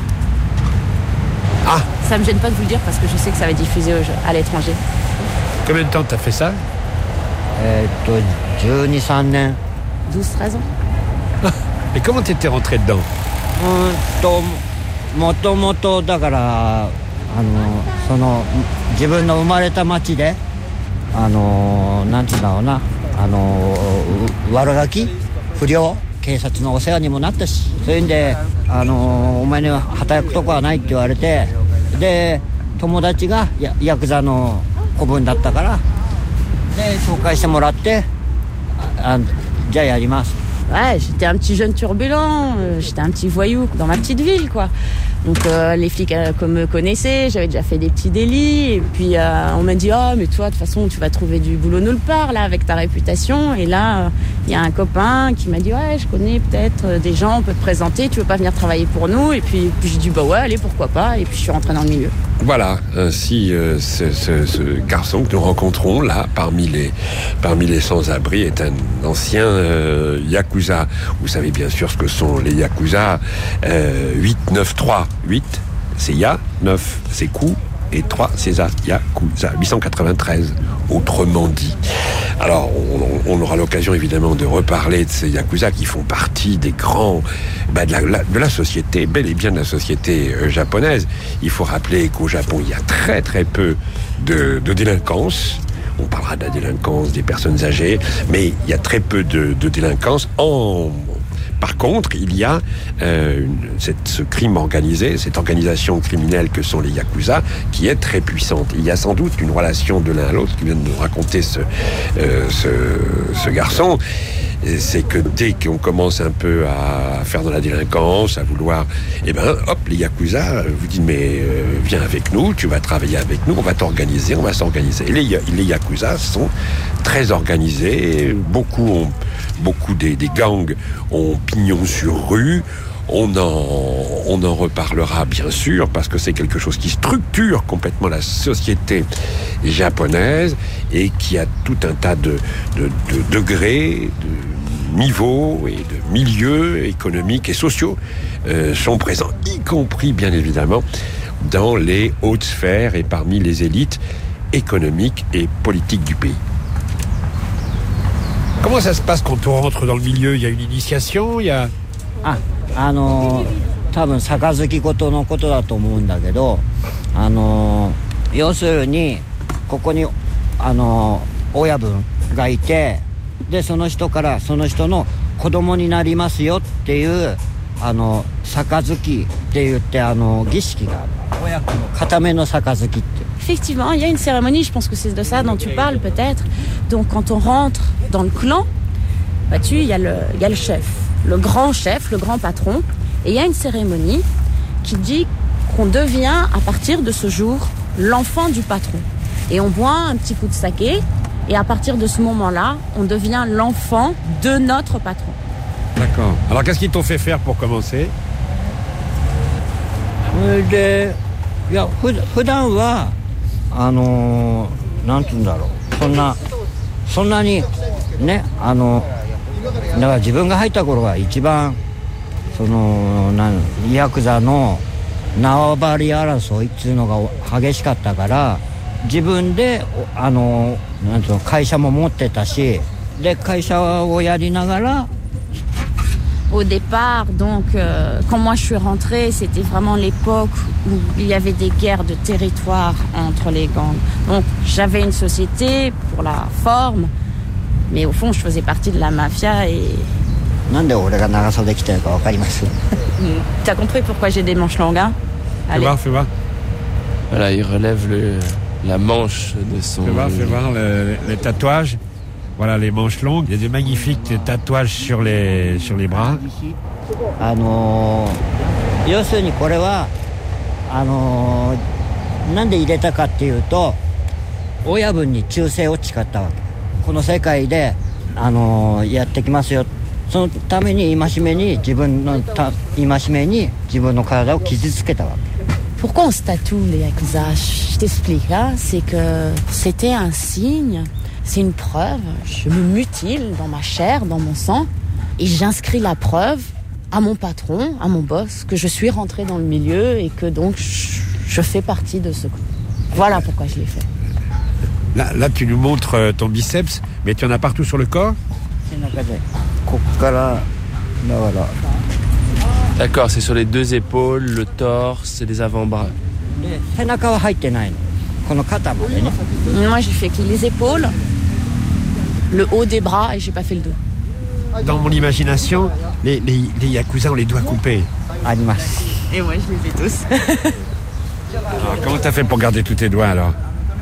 Ah. Ça me gêne pas de vous le dire parce que je sais que ça va être diffusé à l'étranger. Combien de temps t'as fait ça? えっとじゅうに、さんねん。 douze treize ans. Et comment t'étais rentré dedans? うんともともとだからあのその自分の生まれた町であのなんていうんだろうなあの悪ガキ不良警察のお世話にもなったしそういうんであのお前には働くとこはないって言われてで友達がやヤクザの子分だったからで紹介してもらってあじゃあやります。 Ouais, j'étais un petit jeune turbulent, euh, j'étais un petit voyou dans ma petite ville, quoi. Donc euh, les flics euh, comme me connaissaient, j'avais déjà fait des petits délits. Et puis euh, on m'a dit, oh mais toi de toute façon tu vas trouver du boulot nulle part là avec ta réputation. Et là il euh, y a un copain qui m'a dit, ouais je connais peut-être euh, des gens, on peut te présenter, tu veux pas venir travailler pour nous? Et puis, puis j'ai dit, bah ouais allez pourquoi pas. Et puis je suis rentrée dans le milieu. Voilà, ainsi euh, ce, ce, ce garçon que nous rencontrons là parmi les parmi les sans-abri est un ancien euh, yakuza. Vous savez bien sûr ce que sont les yakuza. euh, huit, neuf, trois. huit c'est ya, neuf c'est ku et trois c'est za, yakuza. huit cent quatre-vingt-treize autrement dit. Alors on, on aura l'occasion évidemment de reparler de ces yakuza qui font partie des grands bah, de, la, la, de la société, bel et bien de la société euh, japonaise. Il faut rappeler qu'au Japon il y a très très peu de, de délinquance. On parlera de la délinquance des personnes âgées, mais il y a très peu de, de délinquance en Par contre, il y a euh, une, cette, ce crime organisé, cette organisation criminelle que sont les Yakuza, qui est très puissante. Il y a sans doute une relation de l'un à l'autre, qui vient de nous raconter ce, euh, ce, ce garçon. C'est que dès qu'on commence un peu à faire de la délinquance, à vouloir, eh ben, hop, les Yakuza vous disent, mais euh, viens avec nous, tu vas travailler avec nous, on va t'organiser, on va s'organiser. Et les, les Yakuza sont très organisés, beaucoup ont, beaucoup des, des gangs ont pignon sur rue. On en, on en reparlera bien sûr, parce que c'est quelque chose qui structure complètement la société japonaise et qui a tout un tas de, de, de degrés, de niveaux et de milieux économiques et sociaux euh, sont présents, y compris bien évidemment dans les hautes sphères et parmi les élites économiques et politiques du pays. Comment ça se passe quand on rentre dans le milieu? Il y a une initiation, il y a... Ah. あの多分杯事のことだと思うんだけど、あの要するにここにあの親分がいて、でその人からその人の子供になりますよっていうあの杯って言ってあの儀式がある。親子の固めの杯って。 Effectivement, il y a une cérémonie, je pense que c'est de ça dont tu parles peut-être. Donc quand on rentre dans le clan, bah tu, il y a le, il y a le chef. Le grand chef, le grand patron, et il y a une cérémonie qui dit qu'on devient à partir de ce jour l'enfant du patron. Et on boit un petit coup de saké, et à partir de ce moment-là, on devient l'enfant de notre patron. D'accord. Alors qu'est-ce qu'ils t'ont fait faire pour commencer? で、いや、ふ普段はあのなんて言うんだろう、そんなそんなにね、あの。だから自分が入った頃は一番そのなんヤクザの縄張り争いっていうのが激しかったから、自分であのなんていうの会社も持ってたし、で会社をやりながら。 Au départ, donc, euh, quand moi je suis rentrée, c'était vraiment l'époque où il y avait des guerres de territoire entre les gangs. Donc j'avais une société pour la forme. Mais au fond, je faisais partie de la mafia et... T'as compris pourquoi j'ai des manches longues, hein? Fais voir, fais voir. Voilà, il relève le, la manche de son... Fais voir, fais voir le, les tatouages. Voilà, les manches longues. Il y a des magnifiques tatouages sur les, sur les bras. あのー、要するにこれはあのー、なんで入れたかっていうと、親分に忠誠を誓ったわけ。この世界で、あのー、やってきますよ。そのために戒めに自分のた戒めに自分の体を傷つけたわけ。 Pourquoi on se tatoue les Yakuza? Je t'explique, hein. C'est que c'était un signe, c'est une preuve. Je me mutile dans ma chair, dans mon sang, et j'inscris la preuve à mon patron, à mon boss, que je suis rentrée dans le milieu et que donc je, je fais partie de ce... Voilà pourquoi je l'ai fait. Là, là, tu nous montres ton biceps, mais tu en as partout sur le corps? D'accord, c'est sur les deux épaules, le torse et les avant-bras. Moi, j'ai fait que les épaules, le haut des bras et j'ai pas fait le dos. Dans mon imagination, les, les, les Yakuza ont les doigts coupés. Et moi, je les ai tous. Alors, comment t'as fait pour garder tous tes doigts alors?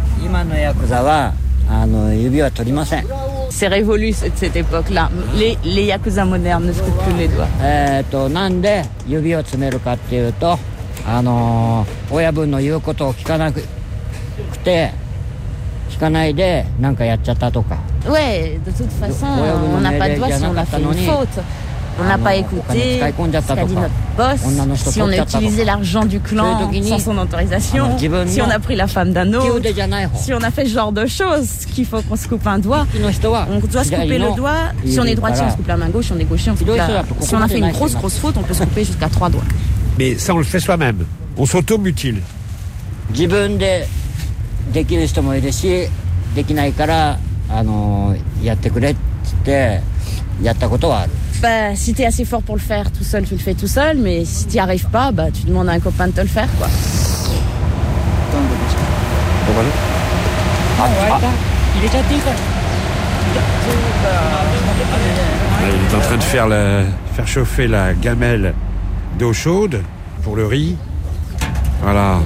C'est révolu cette, cette époque-là. Les, les Yakuza modernes ne se coupent plus les doigts. えーと、なんで指を詰めるかっていうと、あのー、親分の言うことを聞かなくて、聞かないでなんかやっちゃったとか。 Ouais, de toute façon, on n'a pas de doigt si on a fait une faute. On n'a pas écouté ce qu'a dit notre boss, si on a utilisé l'argent du clan sans son autorisation, si on a pris la femme d'un autre, si on a fait ce genre de choses, qu'il faut qu'on se coupe un doigt, on doit se couper le doigt. Si on est droitier, on se coupe la main gauche, si on est gaucher, on se coupe la... Si on a fait une grosse, grosse faute, on peut se couper jusqu'à trois doigts. Mais ça, on le fait soi-même. On s'auto-mutile. 自分でできる人もいるし、できないからあのやってくれってやったことはある。 Bah, si t'es assez fort pour le faire tout seul, tu le fais tout seul, mais si t'y arrives pas, bah, tu demandes à un copain de te le faire, quoi. Ah, ah. Il est déjà Là, il est en train de faire, la, faire chauffer la gamelle d'eau chaude pour le riz. Voilà.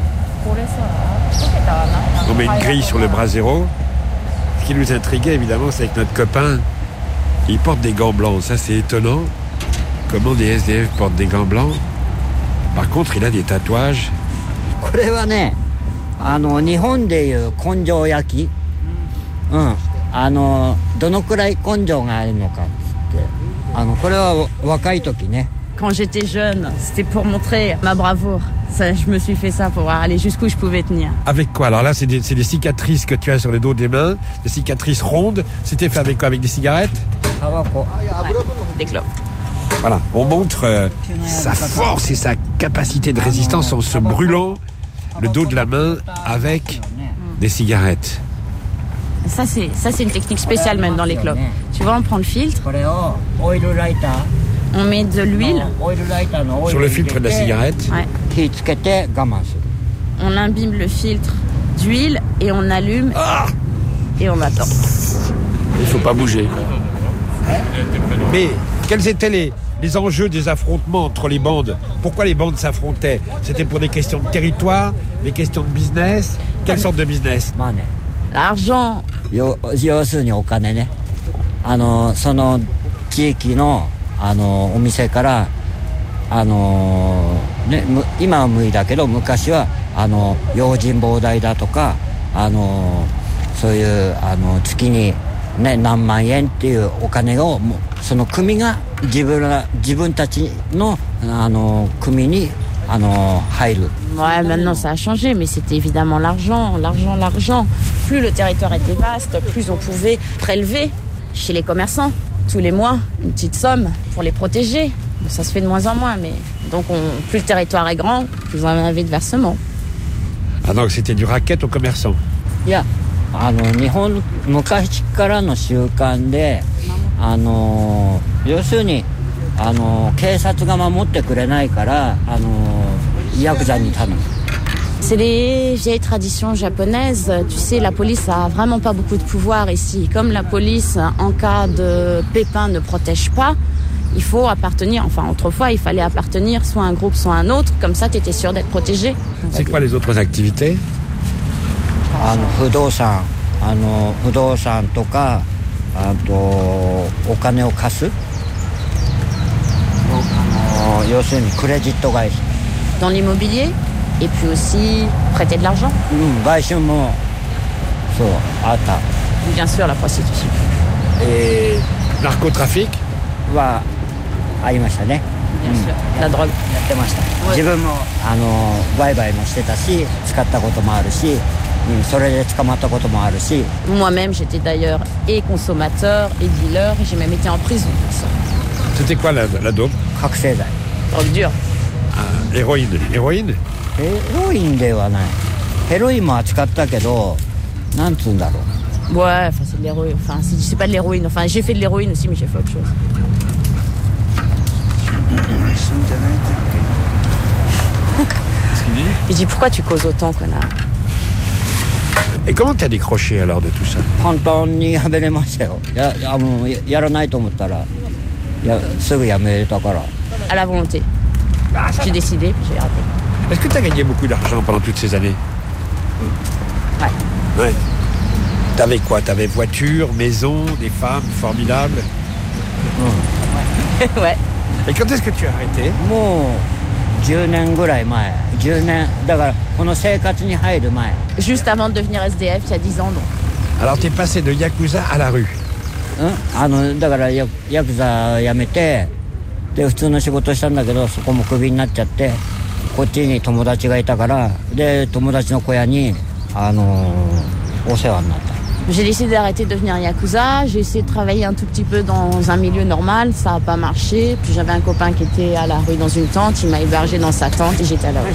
On met une grille sur le brasero. Ce qui nous intriguait évidemment, c'est que notre copain, il porte des gants blancs. Ça, c'est étonnant. Comment des S D F portent des gants blancs. Par contre, il a des tatouages. これはね、あの日本でいう根性焼き、うん、あのどのくらい根性があるのかって、あのこれは若い時ね。 Quand j'étais jeune, c'était pour montrer ma bravoure. Ça, je me suis fait ça pour voir aller jusqu'où je pouvais tenir. Avec quoi? Alors là, c'est des, c'est des cicatrices que tu as sur le dos des mains, des cicatrices rondes. C'était fait avec quoi? Avec des cigarettes? Ouais, des clopes. Voilà, on montre euh, sa force et sa capacité de résistance en se brûlant le dos de la main avec des cigarettes. Ça c'est, ça, c'est une technique spéciale même dans les clopes. Tu vois, on prend le filtre, on met de l'huile. Sur le filtre de la cigarette. Ouais. On imbibe le filtre d'huile et on allume ah et on attend. Il faut pas bouger. Mais quels étaient les, les enjeux des affrontements entre les bandes? Pourquoi les bandes s'affrontaient? C'était pour des questions de territoire, des questions de business? Quelle sorte de business? L'argent. 要するにお金ね。あのその地域のあのお店からあのね今は無理だけど昔はあの用心棒代だとかあのそういうあの月にね何万円っていうお金をその組が自分ら自分たちのあの組にあの入る。 Ouais, maintenant ça a changé, mais c'était évidemment l'argent, l'argent, l'argent. Plus le territoire était vaste, plus on pouvait prélever chez les commerçants tous les mois une petite somme pour les protéger. Bon, ça se fait de moins en moins, mais donc on, plus le territoire est grand, plus on avait de versements. Ah donc c'était du racket aux commerçants. いや、あの日本昔からの習慣で、あの要するにあの警察が守ってくれないからあのヤクザに頼む。 C'est les vieilles traditions japonaises. Tu sais, la police a vraiment pas beaucoup de pouvoir ici. Comme la police, en cas de pépin, ne protège pas, il faut appartenir, enfin autrefois, il fallait appartenir soit à un groupe, soit à un autre. Comme ça, tu étais sûr d'être protégé. C'est quoi les autres activités? あの不動産、あの不動産とか、あとお金を貸す。あの要するにクレジット会社。 Dans l'immobilier. Et puis aussi prêter de l'argent. Bien sûr, la prostitution. Et narcotrafic? Bien sûr, la drogue. Moi-même, j'étais d'ailleurs et consommateur et dealer. J'ai même été en prison pour ça. C'était quoi la, la dope? Drogue dure. Ah, héroïne. Héroïne? ヘロインではない。ヘロインも扱ったけど、なんつうんだろう。 Ouais, enfin c'est de l'héroïne. Enfin, c'est, c'est pas de l'héroïne. Enfin, j'ai fait de l'héroïne aussi, mais j'ai fait autre chose. Il dit pourquoi tu causes autant, connard? Et comment t'as décroché alors de tout ça? 簡単にやめれましたよ。や、あのやらないと思ったら、やすぐやめれたから。 À la volonté. J'ai décidé, puis j'ai raté. Est-ce que tu as gagné beaucoup d'argent pendant toutes ces années? Ouais. Ouais. T'avais quoi? T'avais voiture, maison, des femmes formidables? Ouais. Ouais. Et quand est-ce que tu as arrêté? もうじゅうねんぐらい前。じゅうねんだからこの生活に入る前。 Juste avant de devenir S D F, il y a dix ans donc. Alors t'es passé de Yakuza à la rue? うんあのだからヤヤクザ辞めてで普通の仕事したんだけどそこもクビになっちゃって。こっちに友達がいたからで友達の小屋にあのお世話になった。 J'ai décidé d'arrêter de devenir yakuza. J'ai essayé de travailler un tout petit peu dans un milieu normal, ça n'a pas marché. Puis j'avais un copain qui était à la rue dans une tente, il m'a hébergé dans sa tente et j'étais à la rue.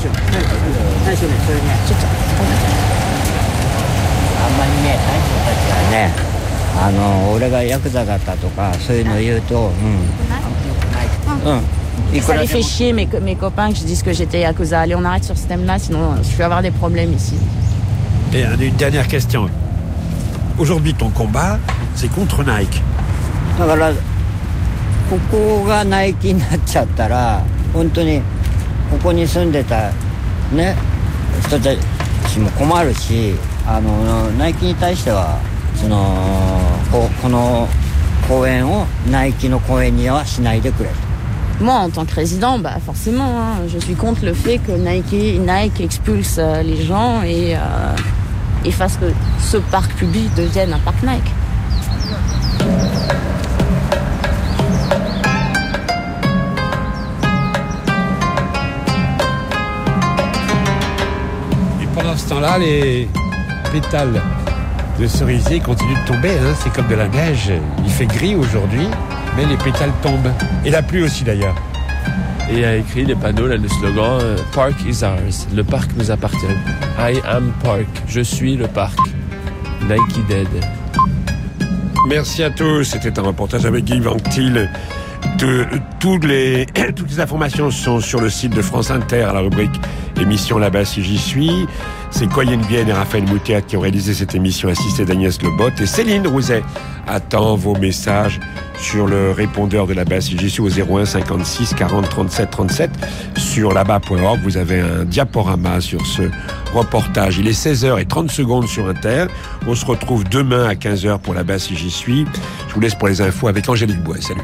あんまりね大将たちはねあの俺がヤクザだったとかそういうの言うとうんうん。 Ça les fait chier mes, mes copains que je dise que j'étais yakuza. Allez, on arrête sur ce thème-là, sinon je vais avoir des problèmes ici. Et une dernière question. Aujourd'hui, ton combat, c'est contre Nike. ここがナイキになっちゃったら本当にここに住んでたね人たちも困るし、あのナイキに対してはその こ, この公園をナイキの公園にはしないでくれと。 Moi, en tant que résident, bah forcément, hein, je suis contre le fait que Nike, Nike expulse les gens et, euh, et fasse que ce parc public devienne un parc Nike. Et pendant ce temps-là, les pétales de cerisier continuent de tomber. Hein, c'est comme de la neige. Il fait gris aujourd'hui. Mais les pétales tombent. Et la pluie aussi d'ailleurs. Et il y a écrit des panneaux, là, le slogan euh, Park is ours. Le parc nous appartient. I am park. Je suis le parc. Nike Dead. Merci à tous. C'était un reportage avec Guy Vanctil. De, toutes, les, toutes les informations sont sur le site de France Inter à la rubrique émission là-bas si j'y suis. C'est Coyenne Bien et Raphaël Moutéat qui ont réalisé cette émission, assistée d'Agnès Lebotte. Et Céline Rouzet attend vos messages sur le répondeur de là-bas si j'y suis au zéro un cinquante-six quarante trente-sept trente-sept. Sur là-bas point org, vous avez un diaporama sur ce reportage. Il est seize heures trente sur Inter. On se retrouve demain à quinze heures pour là-bas si j'y suis. Je vous laisse pour les infos avec Angélique Bois. Salut.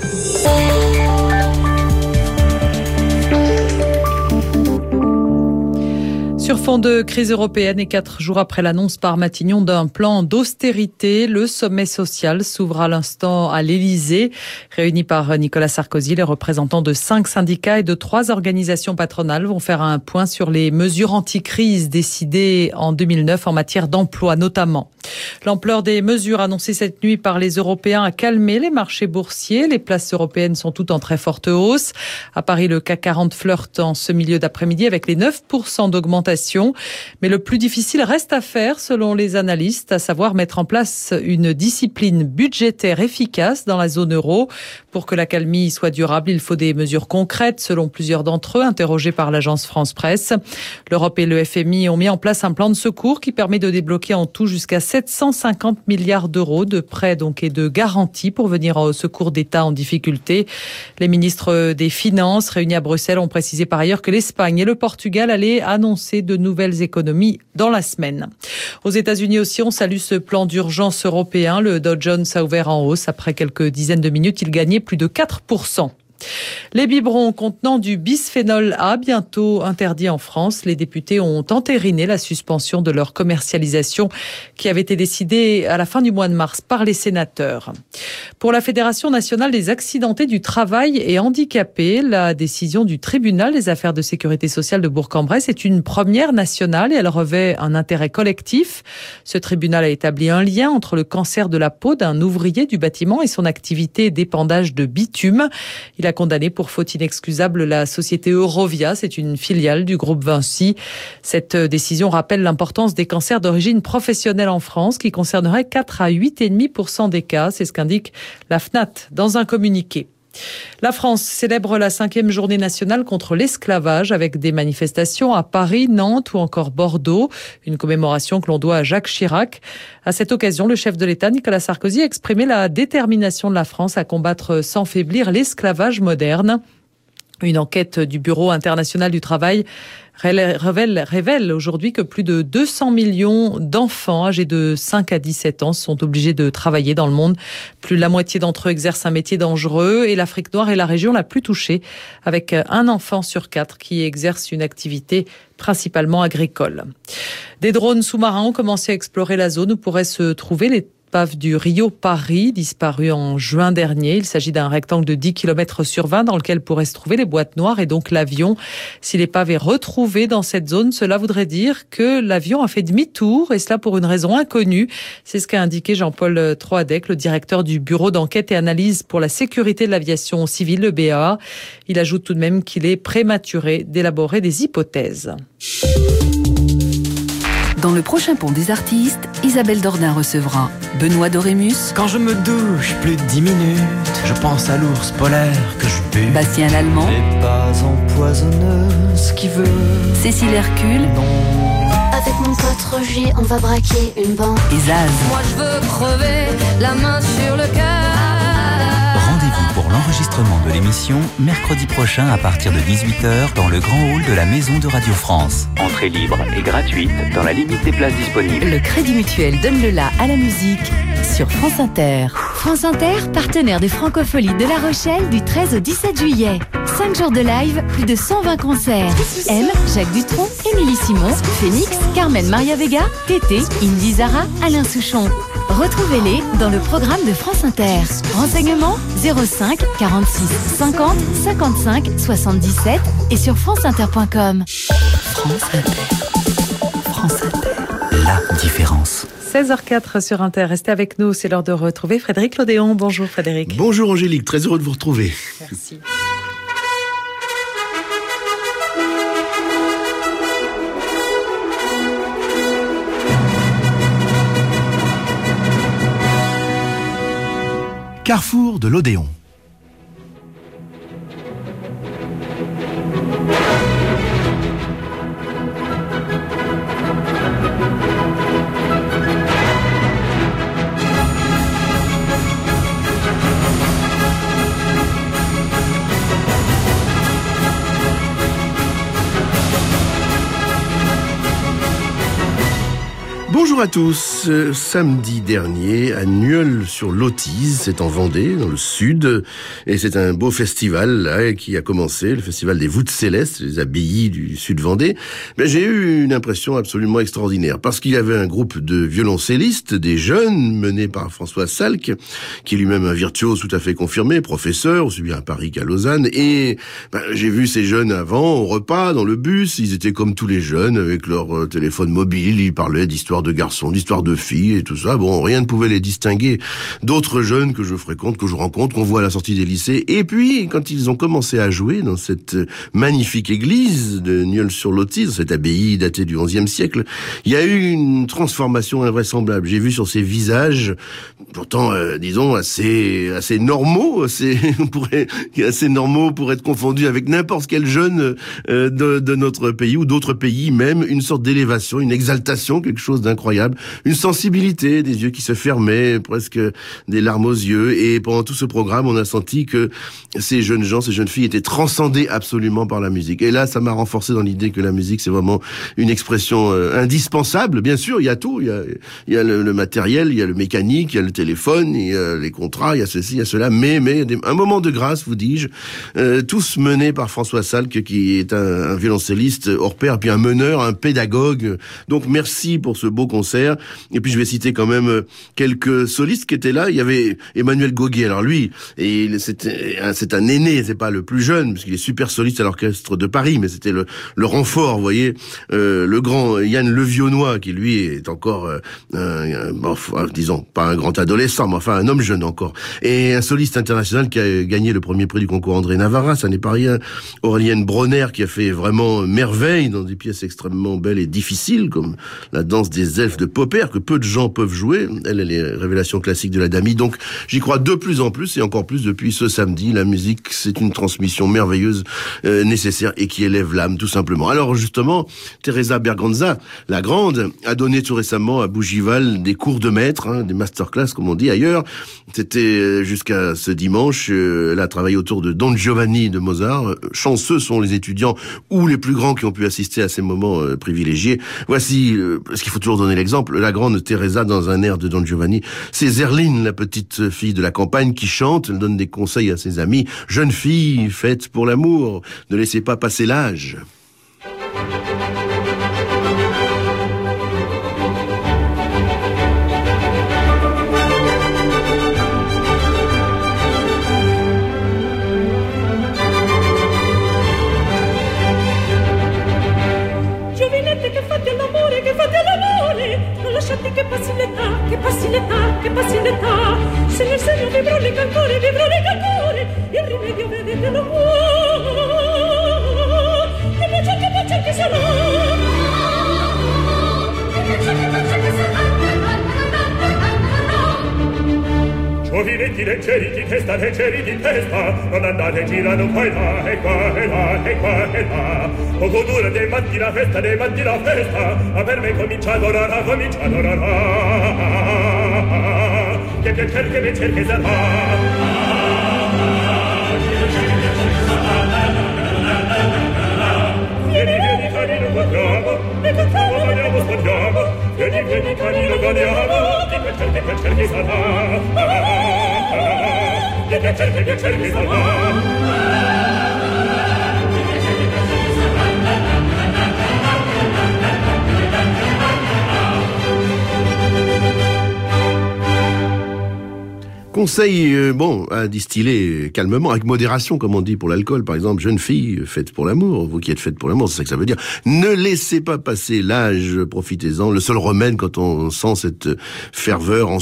Sur fond de crise européenne et quatre jours après l'annonce par Matignon d'un plan d'austérité, le sommet social s'ouvre à l'instant à l'Élysée. Réunis par Nicolas Sarkozy, les représentants de cinq syndicats et de trois organisations patronales vont faire un point sur les mesures anti-crise décidées en deux mille neuf en matière d'emploi notamment. L'ampleur des mesures annoncées cette nuit par les Européens a calmé les marchés boursiers. Les places européennes sont toutes en très forte hausse. À Paris, le C A C quarante flirte en ce milieu d'après-midi avec les neuf pour cent d'augmentation. Mais le plus difficile reste à faire, selon les analystes, à savoir mettre en place une discipline budgétaire efficace dans la zone euro. Pour que l'accalmie soit durable, il faut des mesures concrètes, selon plusieurs d'entre eux, interrogés par l'agence France Presse. L'Europe et le F M I ont mis en place un plan de secours qui permet de débloquer en tout jusqu'à sept cent cinquante milliards d'euros de prêts donc et de garanties pour venir au secours d'États en difficulté. Les ministres des Finances réunis à Bruxelles ont précisé par ailleurs que l'Espagne et le Portugal allaient annoncer de nouvelles économies dans la semaine. Aux États-Unis aussi, on salue ce plan d'urgence européen. Le Dow Jones a ouvert en hausse. Après quelques dizaines de minutes, il gagnait plus de quatre pour cent. Les biberons contenant du bisphénol A, bientôt interdits en France. Les députés ont entériné la suspension de leur commercialisation qui avait été décidée à la fin du mois de mars par les sénateurs. Pour la Fédération nationale des accidentés du travail et handicapés, la décision du tribunal des affaires de sécurité sociale de Bourg-en-Bresse est une première nationale et elle revêt un intérêt collectif. Ce tribunal a établi un lien entre le cancer de la peau d'un ouvrier du bâtiment et son activité d'épandage de bitume. Il a condamné pour faute inexcusable la société Eurovia, c'est une filiale du groupe Vinci. Cette décision rappelle l'importance des cancers d'origine professionnelle en France qui concernerait quatre à huit virgule cinq pour cent des cas, c'est ce qu'indique la FNAT dans un communiqué. La France célèbre la cinquième journée nationale contre l'esclavage avec des manifestations à Paris, Nantes ou encore Bordeaux. Une commémoration que l'on doit à Jacques Chirac. À cette occasion, le chef de l'État, Nicolas Sarkozy, a exprimé la détermination de la France à combattre sans faiblir l'esclavage moderne. Une enquête du Bureau international du travail révèle, révèle aujourd'hui que plus de deux cents millions d'enfants âgés de cinq à dix-sept ans sont obligés de travailler dans le monde. Plus de la moitié d'entre eux exercent un métier dangereux et l'Afrique noire est la région la plus touchée, avec un enfant sur quatre qui exerce une activité principalement agricole. Des drones sous-marins ont commencé à explorer la zone où pourraient se trouver les l'épave du Rio Paris, disparue en juin dernier. Il s'agit d'un rectangle de dix kilomètres sur vingt dans lequel pourraient se trouver les boîtes noires et donc l'avion. Si l'épave est retrouvée dans cette zone, cela voudrait dire que l'avion a fait demi-tour et cela pour une raison inconnue. C'est ce qu'a indiqué Jean-Paul Troadec, le directeur du bureau d'enquête et analyse pour la sécurité de l'aviation civile, le B A A. Il ajoute tout de même qu'il est prématuré d'élaborer des hypothèses. Dans le prochain Pont des artistes, Isabelle Dordain recevra Benoît Dorémus. Quand je me douche plus de dix minutes, je pense à l'ours polaire que je bute. Bastien Lallemand. Les pas empoisonneuses qui veut. Cécile Hercule. Non. Avec mon pote Roger, on va braquer une banque. Et Zaz. Moi je veux crever la main sur le cœur. Rendez-vous pour l'enregistrement de l'émission mercredi prochain à partir de dix-huit heures dans le grand hall de la Maison de Radio France. Entrée libre et gratuite dans la limite des places disponibles. Le Crédit Mutuel donne le la à la musique sur France Inter. France Inter, partenaire des Francopholies de La Rochelle du treize au dix-sept juillet. cinq jours de live, plus de cent vingt concerts. M, Jacques Dutronc, Émilie Simon, Phoenix, Carmen Maria Vega, Tété, Indy Zara, Alain Souchon. Retrouvez-les dans le programme de France Inter. Renseignements zéro cinq quarante-six cinquante cinquante-cinq soixante-dix-sept et sur franceinter point com. France Inter. France Inter. La différence. seize heures quatre sur Inter. Restez avec nous, c'est l'heure de retrouver Frédéric Lodéon. Bonjour Frédéric. Bonjour Angélique, très heureux de vous retrouver. Merci. Carrefour de l'Odéon. Bonjour à tous. Euh, samedi dernier, à Nieul-sur-Lotise, c'est en Vendée, dans le sud, et c'est un beau festival là, qui a commencé, le festival des voûtes célestes, les abbayes du sud Vendée. Mais j'ai eu une impression absolument extraordinaire, parce qu'il y avait un groupe de violoncellistes, des jeunes, menés par François Salk, qui est lui-même un virtuose tout à fait confirmé, professeur, aussi bien à Paris qu'à Lausanne, et ben, j'ai vu ces jeunes avant, au repas, dans le bus, ils étaient comme tous les jeunes, avec leur euh, téléphone mobile, ils parlaient d'histoire de garçons, d'histoire de filles et tout ça. Bon, rien ne pouvait les distinguer d'autres jeunes que je fréquente, que je rencontre, qu'on voit à la sortie des lycées. Et puis, quand ils ont commencé à jouer dans cette magnifique église de Nieul-sur-Lotise, cette abbaye datée du onzième siècle, il y a eu une transformation invraisemblable. J'ai vu sur ces visages, pourtant, euh, disons, assez assez normaux, assez, on pourrait, assez normaux pour être confondus avec n'importe quel jeune euh, de, de notre pays ou d'autres pays même, une sorte d'élévation, une exaltation, quelque chose d'incroyable, une sensibilité, des yeux qui se fermaient, presque des larmes aux yeux. Et pendant tout ce programme, on a senti que ces jeunes gens, ces jeunes filles étaient transcendés absolument par la musique. Et là, ça m'a renforcé dans l'idée que la musique, c'est vraiment une expression euh, indispensable. Bien sûr, il y a tout. Il y a, il y a le, le matériel, il y a le mécanique, il y a le téléphone, il y a les contrats, il y a ceci, il y a cela. Mais, mais des, un moment de grâce, vous dis-je, euh, tous menés par François Salk, qui est un, un violoncelliste hors pair, puis un meneur, un pédagogue. Donc, merci pour ce beau concert. Et puis je vais citer quand même quelques solistes qui étaient là. Il y avait Emmanuel Goguet. Alors lui, et c'était un, c'est un aîné, c'est pas le plus jeune, parce qu'il est super soliste à l'orchestre de Paris, mais c'était le, le renfort, vous voyez, euh, le grand Yann Levionnois, qui lui est encore, euh, un, un, bon, disons, pas un grand adolescent, mais enfin un homme jeune encore. Et un soliste international qui a gagné le premier prix du concours André Navarra, ça n'est pas rien. Aurélien Bronner, qui a fait vraiment merveille dans des pièces extrêmement belles et difficiles, comme la danse des elfes de Popper, que peu de gens peuvent jouer. Elle, elle est révélation classique de la Damie. Donc, j'y crois de plus en plus, et encore plus depuis ce samedi. La musique, c'est une transmission merveilleuse, euh, nécessaire, et qui élève l'âme, tout simplement. Alors, justement, Teresa Berganza, la grande, a donné tout récemment à Bougival des cours de maître, hein, des masterclass, comme on dit ailleurs. C'était jusqu'à ce dimanche. Euh, elle a travaillé autour de Don Giovanni de Mozart. Chanceux sont les étudiants ou les plus grands qui ont pu assister à ces moments euh, privilégiés. Voici, euh, parce qu'il faut toujours donner l'exemple, la grande Teresa dans un air de Don Giovanni. C'est Zerline, la petite fille de la campagne, qui chante. Elle donne des conseils à ses amis. Jeune fille, faite pour l'amour, ne laissez pas passer l'âge. Che passi l'età, che passi l'età, che passi l'età. Se nel seno vibrò le cancore, vibrò le cancore, il rimedio vedete lo può. Che bacia, che bacia che sarà. Che bacia, che bacia che sarà. Giovinetti leggeri di testa, leggeri di testa, non andate girando qua e là, e qua e là, e qua e là. Poco dura dei matti la festa, dei matti la festa, ma per me comincia ad orarà, comincia ad orarà. Che piacer che me cerche sarà. Vieni, vieni, carino, guardiamo, e cantiamo, balliamo, sguardiamo. Vieni, vieni, carino, guardiamo, di piacer, di piacer mi sarà. Di piacer, di piacer mi sarà. Conseil, euh, bon, à distiller calmement, avec modération, comme on dit pour l'alcool. Par exemple, jeune fille, faites pour l'amour. Vous qui êtes faites pour l'amour, c'est ça que ça veut dire. Ne laissez pas passer l'âge, profitez-en. Le seul remède quand on sent cette ferveur en